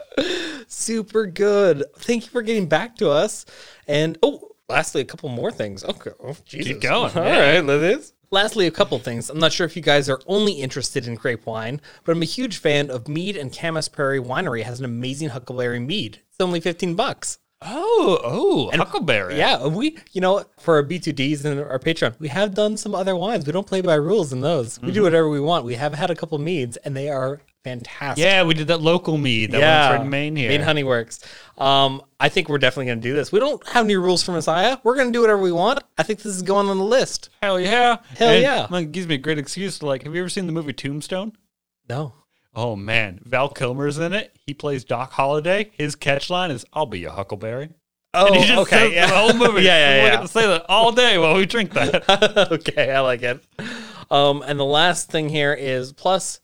Super good. Thank you for getting back to us. And oh, lastly, a couple more things. Okay. Oh, Jesus. Keep going. All Yeah. right, Lithius. Lastly, a couple things. I'm not sure if you guys are only interested in grape wine, but I'm a huge fan of Mead, and Camas Prairie Winery has an amazing Huckleberry Mead. It's only fifteen bucks. oh, oh, Huckleberry. Yeah, and we, you know, for our B two Ds and our Patreon, we have done some other wines. We don't play by rules in those. We do whatever we want. We have had a couple meads, and they are fantastic. Yeah, we did that local mead. That yeah, one's from Maine here. Maine Honey Works. Um, I think we're definitely going to do this. We don't have any rules for Messiah. We're going to do whatever we want. I think this is going on the list. Hell yeah. Hell And, yeah. like, it gives me a great excuse to like. Have you ever seen the movie Tombstone? No. Oh man, Val Kilmer's in it. He plays Doc Holliday. His catch line is, "I'll be a Huckleberry." Oh, And he just okay. says Yeah. the whole movie. Yeah, yeah, We're yeah. going to say that all day while we drink that. Okay, I like it. Um, and the last thing here is plus.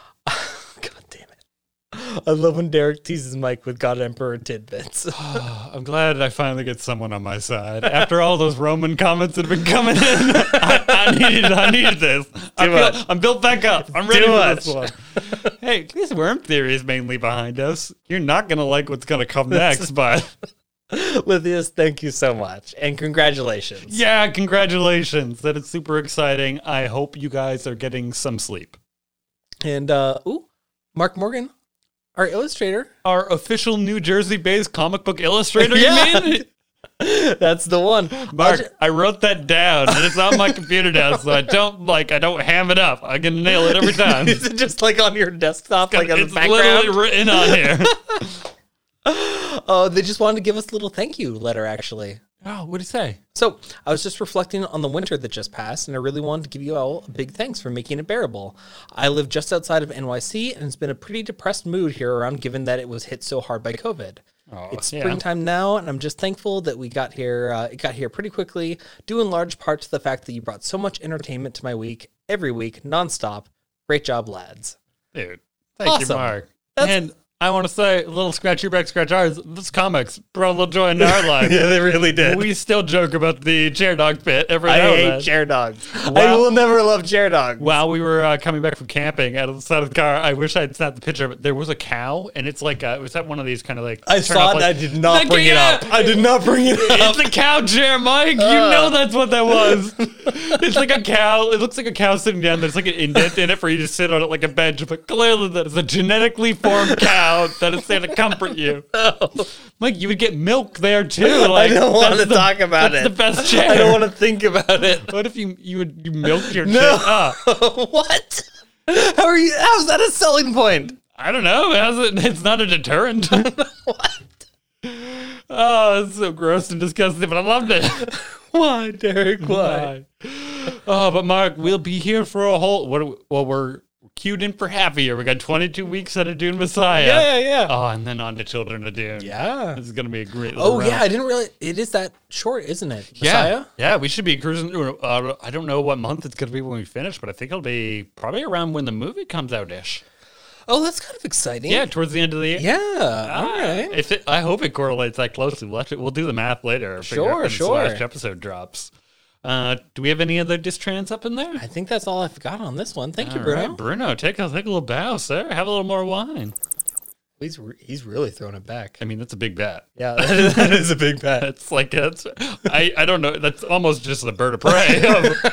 God damn it! I love when Derek teases Mike with God Emperor tidbits. I'm glad I finally get someone on my side. After all those Roman comments that have been coming in, I, I needed I needed this. I Too feel, much. I'm built back up. I'm ready Too for much. this one. Hey, this worm theory is mainly behind us. You're not going to like what's going to come next, but Lithius, thank you so much, and congratulations. yeah, congratulations. That is super exciting. I hope you guys are getting some sleep. And uh, ooh, Mark Morgan, our illustrator. Our official New Jersey-based comic book illustrator, Yeah. you mean? That's the one. Mark, I'll ju- I wrote that down, and it's on my computer now, so I don't like I don't ham it up. I can nail it every time. Is it just like on your desktop, like on the It's background? literally written on here. Oh, they just wanted to give us a little thank you letter, actually. Oh, what did he say? So I was just reflecting on the winter that just passed, and I really wanted to give you all a big thanks for making it bearable. I live just outside of N Y C, and it's been a pretty depressed mood here around, given that it was hit so hard by COVID. Oh, It's yeah. springtime now, and I'm just thankful that we got here. Uh, it got here pretty quickly, due in large part to the fact that you brought so much entertainment to my week, every week, nonstop. Great job, lads. Dude, thank Awesome. you, Mark. That's- And I want to say, a little scratch your back, scratch ours. This comics brought a little joy into our life. they really did. We still joke about the chair dog bit every I now and hate then. chair dogs. I Wow. will never love chair dogs. While we were uh, coming back from camping out of the side of the car, I wish I'd snapped the picture of it. There was a cow, and it's like, uh, it was that one of these kind of like. I turn saw up, it. like- I did not The bring it up. cat! I did not bring it up. It's a cow chair, Mike. You know that's what that was. It's like a cow. It looks like a cow sitting down. There's like an indent in it for you to sit on it like a bench. But clearly, that is a genetically formed cow that is there to comfort you. Mike, you would get milk there too. Like, I don't want to that's the- talk about that's it. the best chair. I don't want to think about it. What if you you would you milked your No. chair? Ah, What? How are you? How's that a selling point? I don't know. How's it? It's not a deterrent. What? Oh, it's so gross and disgusting, but I loved it. Why, Derek? Why? Oh, but Mark, we'll be here for a whole. What? Are we, well, we're queued in for half a year. We got twenty-two weeks out of Dune Messiah. Yeah, yeah, yeah. Oh, and then on to Children of Dune. Yeah. This is gonna be a great. little Oh run. yeah, I didn't really. It is that short, isn't it? Yeah, Messiah? yeah. We should be cruising. through, Uh, I don't know what month it's gonna be when we finish, but I think it'll be probably around when the movie comes out ish. Oh, that's kind of exciting. Yeah, towards the end of the year. Yeah. Ah, All right. If it, I hope it correlates that closely. We'll, have to, we'll do the math later. figure out Sure, when this sure. last episode drops. Uh, do we have any other distrans up in there? I think that's all I've got on this one. Thank you, All Bruno. right, Bruno, take a, take a little bow, sir. Have a little more wine. He's re- he's really throwing it back. I mean, that's a big bet. Yeah, that is a big bet. It's like, it's, I, I don't know. That's almost just a bird of prey.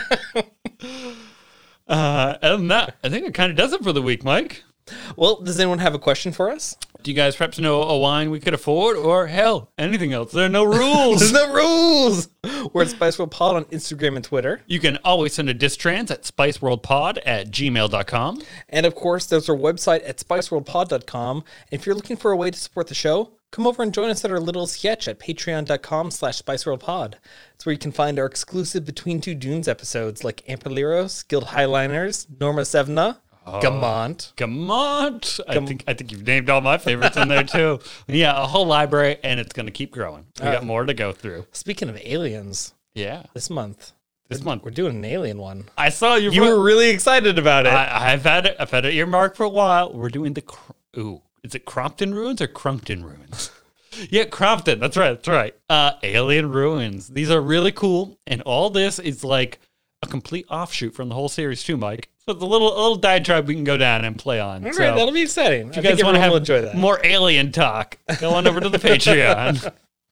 uh, other than that, I think it kind of does it for the week, Mike. Well, does anyone have a question for us? Do you guys perhaps know a wine we could afford, or hell, anything else? There are no rules. There's no rules. We're at Spice World Pod on Instagram and Twitter. You can always send a distrans at spiceworldpod at gmail dot com. And of course, there's our website at spice world pod dot com. And if you're looking for a way to support the show, come over and join us at our little sketch at patreon dot com slash spiceworldpod. It's where you can find our exclusive Between Two Dunes episodes like Ampeliros, Guild Highliners, Norma Sevna, Oh. Gamont. Gamont. I think I think you've named all my favorites in there too. Yeah, a whole library, and it's going to keep growing. We Uh, got more to go through. Speaking of aliens, Yeah, this month, this month we're doing an alien one. I saw you. You were really excited about it. I, I've had it. I've had it earmarked for a while. We're doing the. Cr- Ooh, is it Crompton ruins or Crumpton ruins? Yeah, Crompton. That's right. That's right. Uh, alien ruins. These are really cool, and all this is like a complete offshoot from the whole series too, Mike. So it's a little a little diatribe we can go down and play on. All so, right, that'll be exciting. if you guys want to have enjoy that. more alien talk, go on over to the Patreon.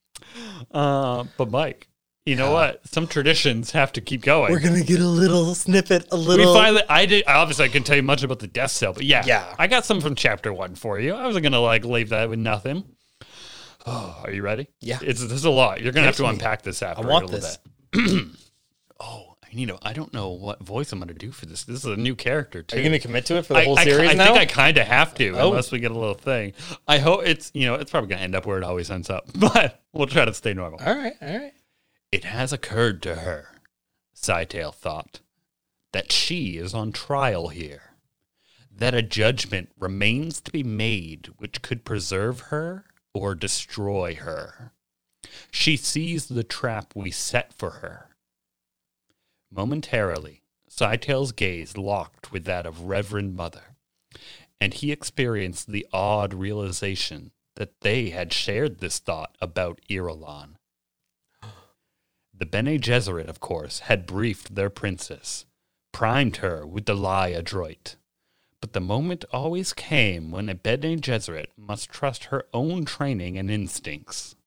Uh, but Mike, you know what? Some traditions have to keep going. We're gonna get a little snippet, a little. We finally, I did. Obviously, I can tell you much about the death cell, but yeah, Yeah. I got some from chapter one for you. I wasn't gonna like leave that with nothing. Oh, are you ready? Yeah. It's this is a lot. You're gonna have to Hit me. unpack this after. I want a little this. Bit. Oh, you know, I don't know what voice I'm gonna do for this. This is a new character too. Are you gonna commit to it for the I, whole I, series I now? think I kind of have to, Oh. unless we get a little thing. I hope it's you know it's probably gonna end up where it always ends up, but we'll try to stay normal. all right, all right. It has occurred to her, Scytale thought, that she is on trial here, that a judgment remains to be made which could preserve her or destroy her. She sees the trap we set for her. Momentarily, Scytale's gaze locked with that of Reverend Mother, and he experienced the odd realization that they had shared this thought about Irulan. The Bene Gesserit, of course, had briefed their princess, primed her with the lie adroit. But the moment always came when a Bene Gesserit must trust her own training and instincts.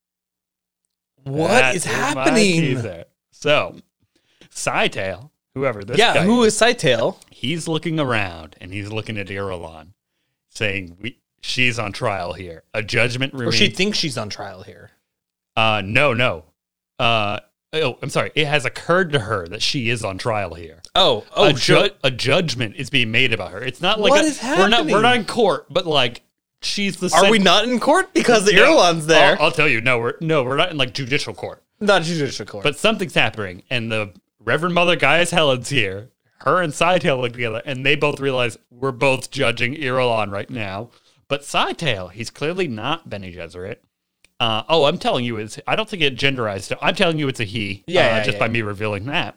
What That is my happening? teaser. So, Scytale, whoever this Yeah, guy who is, is Scytale? he's looking around and he's looking at Irulan, saying, "We, she's on trial here. A judgment Or remains." she thinks she's on trial here. Uh, no, no. Uh, oh, I'm sorry. It has occurred to her that she is on trial here. Oh, oh, a, ju- a judgment is being made about her. It's not like What a, is we're not we're happening? not in court, but like she's the. Are cent- we not in court because the No, Irulan's there? I'll, I'll tell you. No, we're no, we're not in like judicial court. Not judicial court. But something's happening, and the Reverend Mother Gaius Helen's here. Her and Scytale look together, and they both realize we're both judging Irulan right now. But Scytale, he's clearly not Bene Gesserit. Uh, oh, I'm telling you, it's. I don't think it genderized. I'm telling you, it's a he. Yeah, uh, yeah, just yeah. by me revealing that.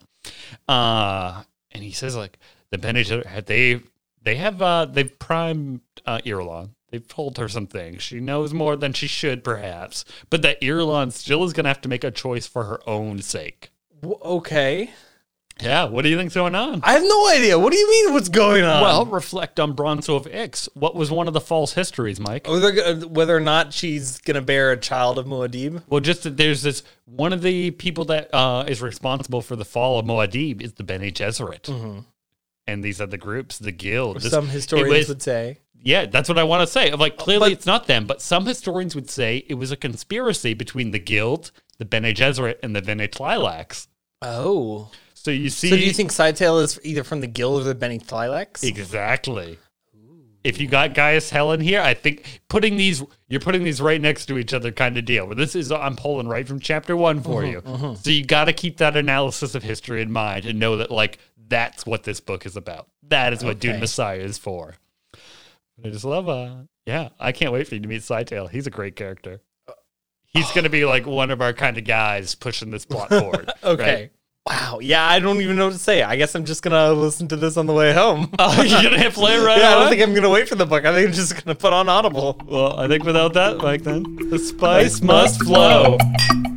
Uh, and he says like the Bene Gesserit, they they have uh, they've primed uh, Irulan. They've told her some things. She knows more than she should, perhaps. But that Irulan still is going to have to make a choice for her own sake. W- okay. Yeah, what do you think's going on? I have no idea. What do you mean? What's going on? Well, reflect on Bronzo of Ix. What was one of the false histories, Mike? whether, whether or not she's gonna bear a child of Muad'Dib. Well, just that there's this one of the people that uh, is responsible for the fall of Muad'Dib is the Bene Gesserit, and these are the groups, the guild. This- Some it historians was- would say. Yeah, that's what I want to say. Of like, clearly But- it's not them, but some historians would say it was a conspiracy between the guild, the Bene Gesserit, and the Bene Tlilax. Oh. So you see, So do you think Scytale is either from the Guild or the Bene Tlilax? exactly? If you got Gaius Helen here, I think putting these, you're putting these right next to each other kind of deal. But this is, I'm pulling right from chapter one for you. So you got to keep that analysis of history in mind and know that, like, that's what this book is about. That is what Dune Okay. Messiah is for. I just love, uh, yeah, I can't wait for you to meet Scytale. He's a great character. He's going to be like one of our kind of guys pushing this plot forward. Okay. right? Wow. Yeah, I don't even know what to say. I guess I'm just gonna listen to this on the way home. Oh, you're going to hit play right yeah, I away? don't think I'm gonna wait for the book. I think I'm just gonna put on Audible. Well, I think without that, Mike, then the spice must flow.